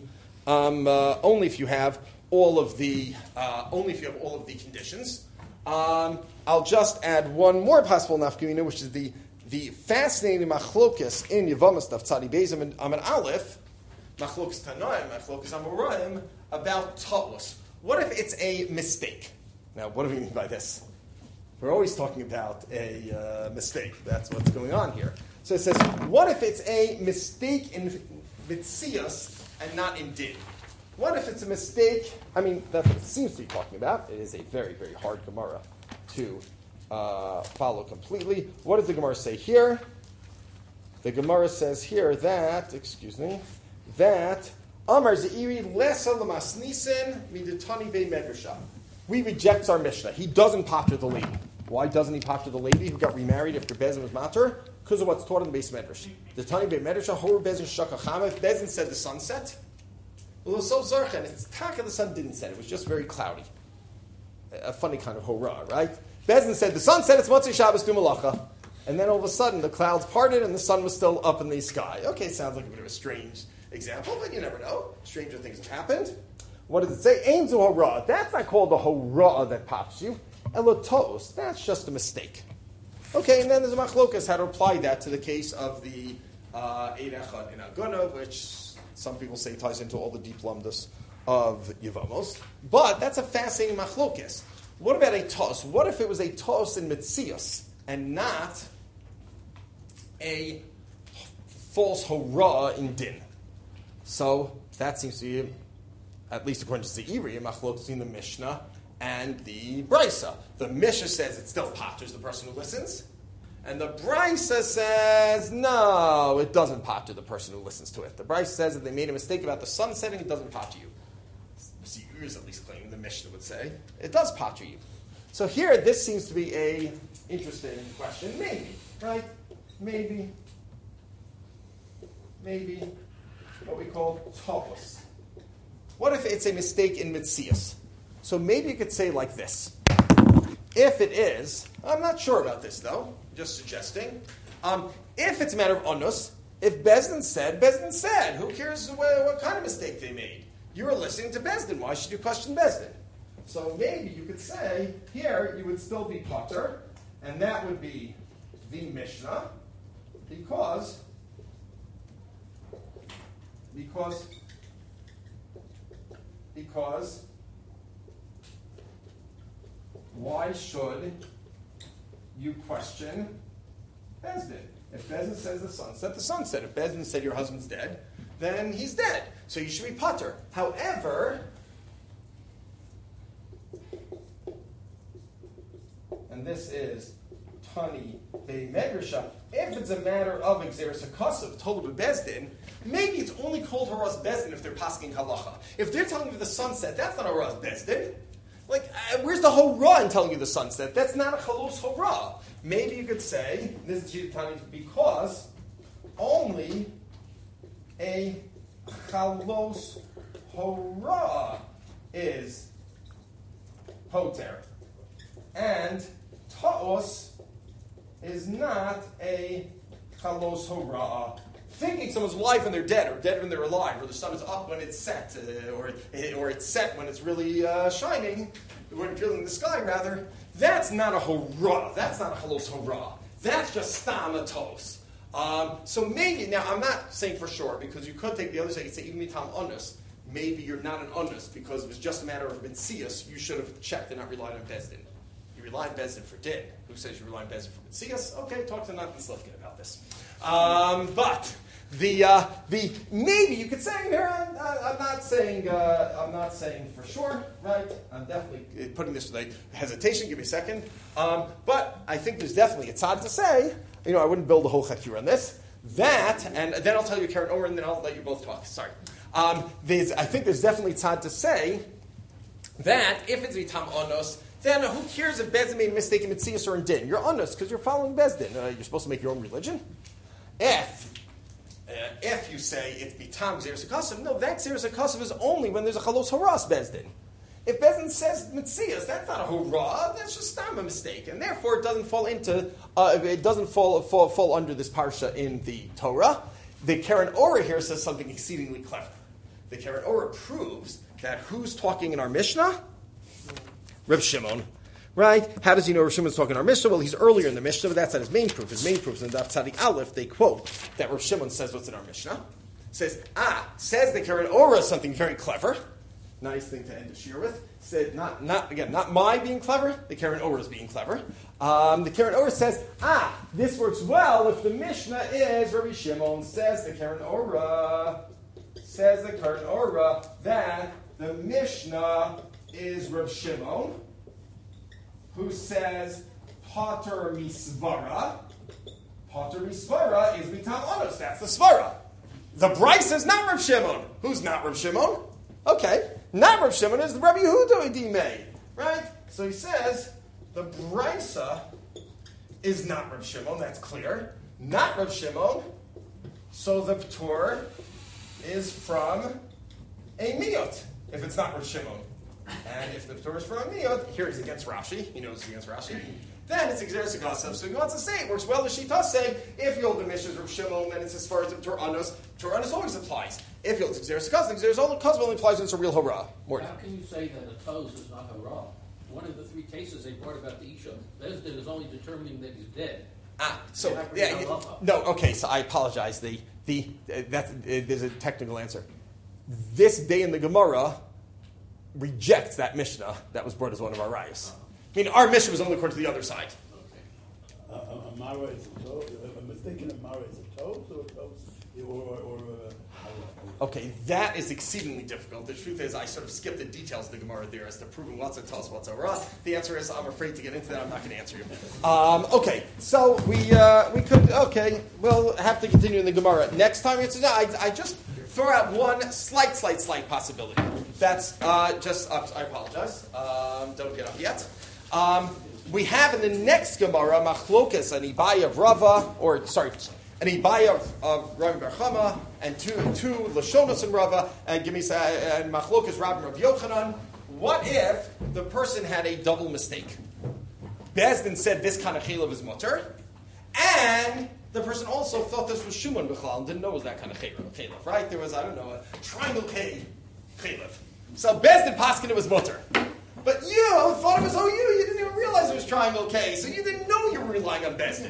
conditions. I'll just add one more possible nafkamina, which is the the fascinating machlokas in Yevamos Daf Tzadi Beis Amud Aleph, machlokas Tanoim, machlokas Amoraim, about ta'us. What if it's a mistake? Now, what do we mean by this? We're always talking about a mistake. That's what's going on here. So it says, what if it's a mistake in mitzias and not in din? What if it's a mistake? I mean, that's what it seems to be talking about. It is a very, very hard Gemara to follow completely. What does the Gemara say here? The Gemara says here that, that Amar Zeiri Lesa L'Masnisen Miditani Bei Medrasha. We reject our Mishnah. He doesn't pater the lady. Why doesn't he pater the lady who got remarried after Bezin was mater? Because of what's taught in the base Medrash. The Tani Bei Medrasha, Hor Bezin Shakachama. If Bezin said the sun set, well, it was so zarcha, and it's taka the sun didn't set. It was just very cloudy. A funny kind of hurrah, right? Bezin said the sun set, it's Motzei Shabbos du Malacha. And then all of a sudden the clouds parted and the sun was still up in the sky. Okay, sounds like a bit of a strange example, but you never know. Stranger things have happened. What does it say? Ein zu hurrah. That's not called a hurrah that pops you. Elotos. That's just a mistake. Okay, and then there's a machlokas how to apply that to the case of the Eid Echad in Aguna, which some people say ties into all the deep lumdus of Yevamos. But that's a fascinating machlokas. What about a tos? What if it was a tos in Mitzias and not a false hurrah in din? So that seems to be, at least according to Zeiri, a machlokas between the Mishnah and the Brisa. The Mishnah says it still paters the person who listens, and the Brisa says no, it doesn't pater the person who listens to it. The Brisa says that they made a mistake about the sun setting, it doesn't pater you. Zeiri is at least claiming, the Mishnah would say it does pater you. So here, this seems to be a interesting question. Maybe, right? Maybe what we call ta'us. What if it's a mistake in mitzias? So maybe you could say like this. If it is, I'm not sure about this though, just suggesting. If it's a matter of onus, if Bezdin said, who cares what kind of mistake they made? You were listening to Bezdin, why should you question Bezdin? So maybe you could say, here you would still be pater, and that would be the Mishnah, because why should you question Bezdin? If Bezdin says the sun set. If Bezdin said your husband's dead, then he's dead. So you should be pater. However, and this is Tani Bei Medrasha, if it's a matter of Exeris HaKasav, told with Bezdin, maybe it's only called Haras Bezdin if they're pasking halacha. If they're telling you the sunset, that's not Haras Bezdin. Like, where's the Horah in telling you the sunset? That's not a Chalos Horah. Maybe you could say, this is Shita Tani, because only a Chalos Horah is Hoter. And Ta'os is not a Chalos Horah. Thinking someone's alive when they're dead, or dead when they're alive, or the sun is up when it's set, or it's set when it's really shining, when it's drilling the sky, rather, that's not a horah. That's not a halos horah. That's just stamatos. So maybe, now I'm not saying for sure, because you could take the other side, you could say, even mitam onus, maybe you're not an onus, because it was just a matter of mitzias, you should have checked and not relied on Bezdin. You rely on Bezdin for din. Who says you rely on Bezdin for mitzias? Okay, talk to Nathan Slifkin about this. But the maybe you could say here. I'm not saying for sure, right? I'm definitely putting this with a hesitation. Give me a second. But I think there's definitely a tzad to say. I wouldn't build a whole chakir on this. That, and then I'll tell you Karen Omer, and then I'll let you both talk. Sorry. I think there's definitely tzad to say that if it's vitam onos, then who cares if Bezdin made a mistake in Mitzias or in Din? You're onos because you're following Bezdin. You're supposed to make your own religion. If you say it's bitam Xeris HaKasav, no, that Xeris HaKasav is only when there's a chalos haras Bezdin. If Bezdin says mitzias, that's not a hurrah, that's just a mistake, and therefore it doesn't fall into fall under this parsha in the Torah. The Karen Orah here says something exceedingly clever. The Karen Orah proves that who's talking in our Mishnah? Reb Shimon. Right? How does he know Rav Shimon's talking our Mishnah? Well, he's earlier in the Mishnah, but that's not his main proof. His main proof is in Daf Tzadik Aleph. They quote that Rav Shimon says what's in our Mishnah. Says the Karen Ora something very clever. Nice thing to end the shir with. Said not my being clever. The Karen Ora is being clever. The Karen Ora says, this works well if the Mishnah is Rabbi Shimon. Says the Karen Ora that the Mishnah is Rav Shimon, who says Pater Misvara. Pater Misvara is Mitam Anos. That's the Svara. The Bryce is not Rav Shimon. Who's not Rav Shimon? Okay, not Rav Shimon is the Rabbi Yehuda Idimei, right? So he says the Brisa is not Rav Shimon. That's clear. Not Rav Shimon. So the Ptur is from a Miyot if it's not Rav Shimon. And if the Ptur is from a Miyot, here he's against Rashi. He knows he's against Rashi. Then it's Exeris Akasav. So he wants to say it works well. The Shita saying if you hold the Mishnah is Rav Shimon, then it's as far as the Ptur Anos. Ptur Anos always applies. If you hold Exeris Akasav, Exeris Akasav only applies when it's a real hurrah. How can you say that a toes is not hurrah? One of the three cases they brought about the Isha, Bezdin is only determining that he's dead. So I apologize. There's a technical answer. This day in the Gemara rejects that Mishnah that was brought as one of our rayas. I mean, our Mishnah was only according to the other side. Amara is a toe. I'm mistaken. Amara is a toe, or a toe, Okay, that is exceedingly difficult. The truth is, I sort of skipped the details of the Gemara there as to proving what's a tos, what's a ra. The answer is, I'm afraid to get into that. I'm not going to answer you. Okay, so we'll have to continue in the Gemara next time. I just throw out one slight possibility. That's I apologize. Don't get up yet. We have in the next Gemara machlokas an ibaya of Rava, an ibaya of Rabbi Bar Chama, and two lashonos in Rava, and machlokas Rabbi Rav Yochanan. What if the person had a double mistake? Bezdin said this kind of chaylev is mutter, and the person also thought this was Shuman B'chlal and didn't know it was that kind of chaylev, right? There was, a triangle K chaylev. So Bezdin paskin it was mutter. But you thought it was OU. You didn't even realize it was triangle K, so you didn't know you were relying on Bezdin.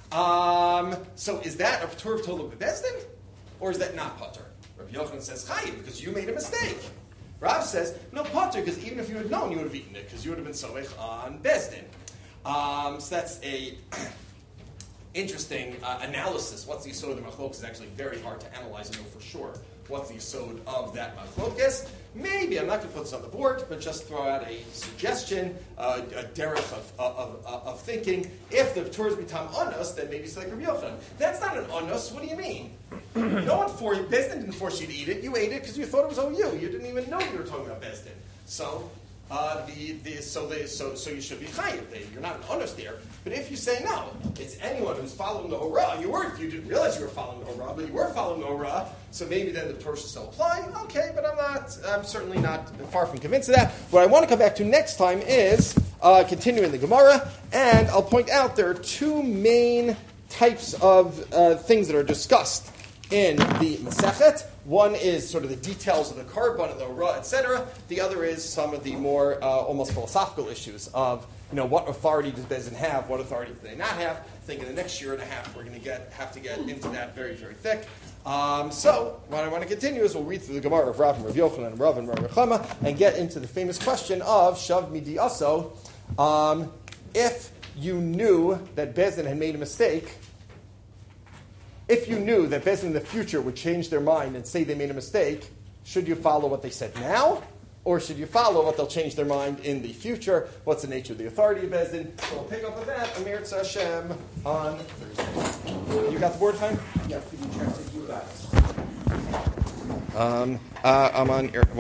So is that a Ptur of Tolu Bezdin? Or is that not Pater? Rabbi Yochanan says Chayiv, because you made a mistake. Rav says, no Pater, because even if you had known, you would have eaten it, because you would have been Sovech on Bezdin. So that's a interesting analysis. What's the Yisod of the Machlokes is actually very hard to analyze and know for sure. What's the Yisod of that Machlokes? Maybe, I'm not going to put this on the board, but just throw out a suggestion, a derech of thinking. If the Ptur is Mitam Anos, then maybe it's like Rabbi Yochanan. That's not an Anos. What do you mean? Bezdin didn't force you to eat it. You ate it because you thought it was OU. You didn't even know you were talking about Bezdin. So, so you should be chayiv. You're not an honest there. But if you say no, it's anyone who's following the Horah. You didn't realize you were following the Horah, but you were following the Horah. So maybe then the Torah should still apply. Okay, but I'm certainly not far from convinced of that. What I want to come back to next time is continuing the Gemara, and I'll point out there are two main types of things that are discussed in the Masechet. One is sort of the details of the Karban and the Horah, etc. The other is some of the more almost philosophical issues of what authority does Bezdin have, what authority do they not have. I think in the next year and a half we're going to have to get into that very, very thick. So what I want to continue is we'll read through the Gemara of Rav and Rav Yochanan and Rav Chama and get into the famous question of Shav Midi Aso. If you knew that Bezdin had made a mistake, if you knew that Bezdin in the future would change their mind and say they made a mistake, should you follow what they said now? Or should you follow what they'll change their mind in the future? What's the nature of the authority of Bezdin? So we'll pick up with that, Amir Tzashem, on Thursday. You got the board time? Yeah, you got it. I'm on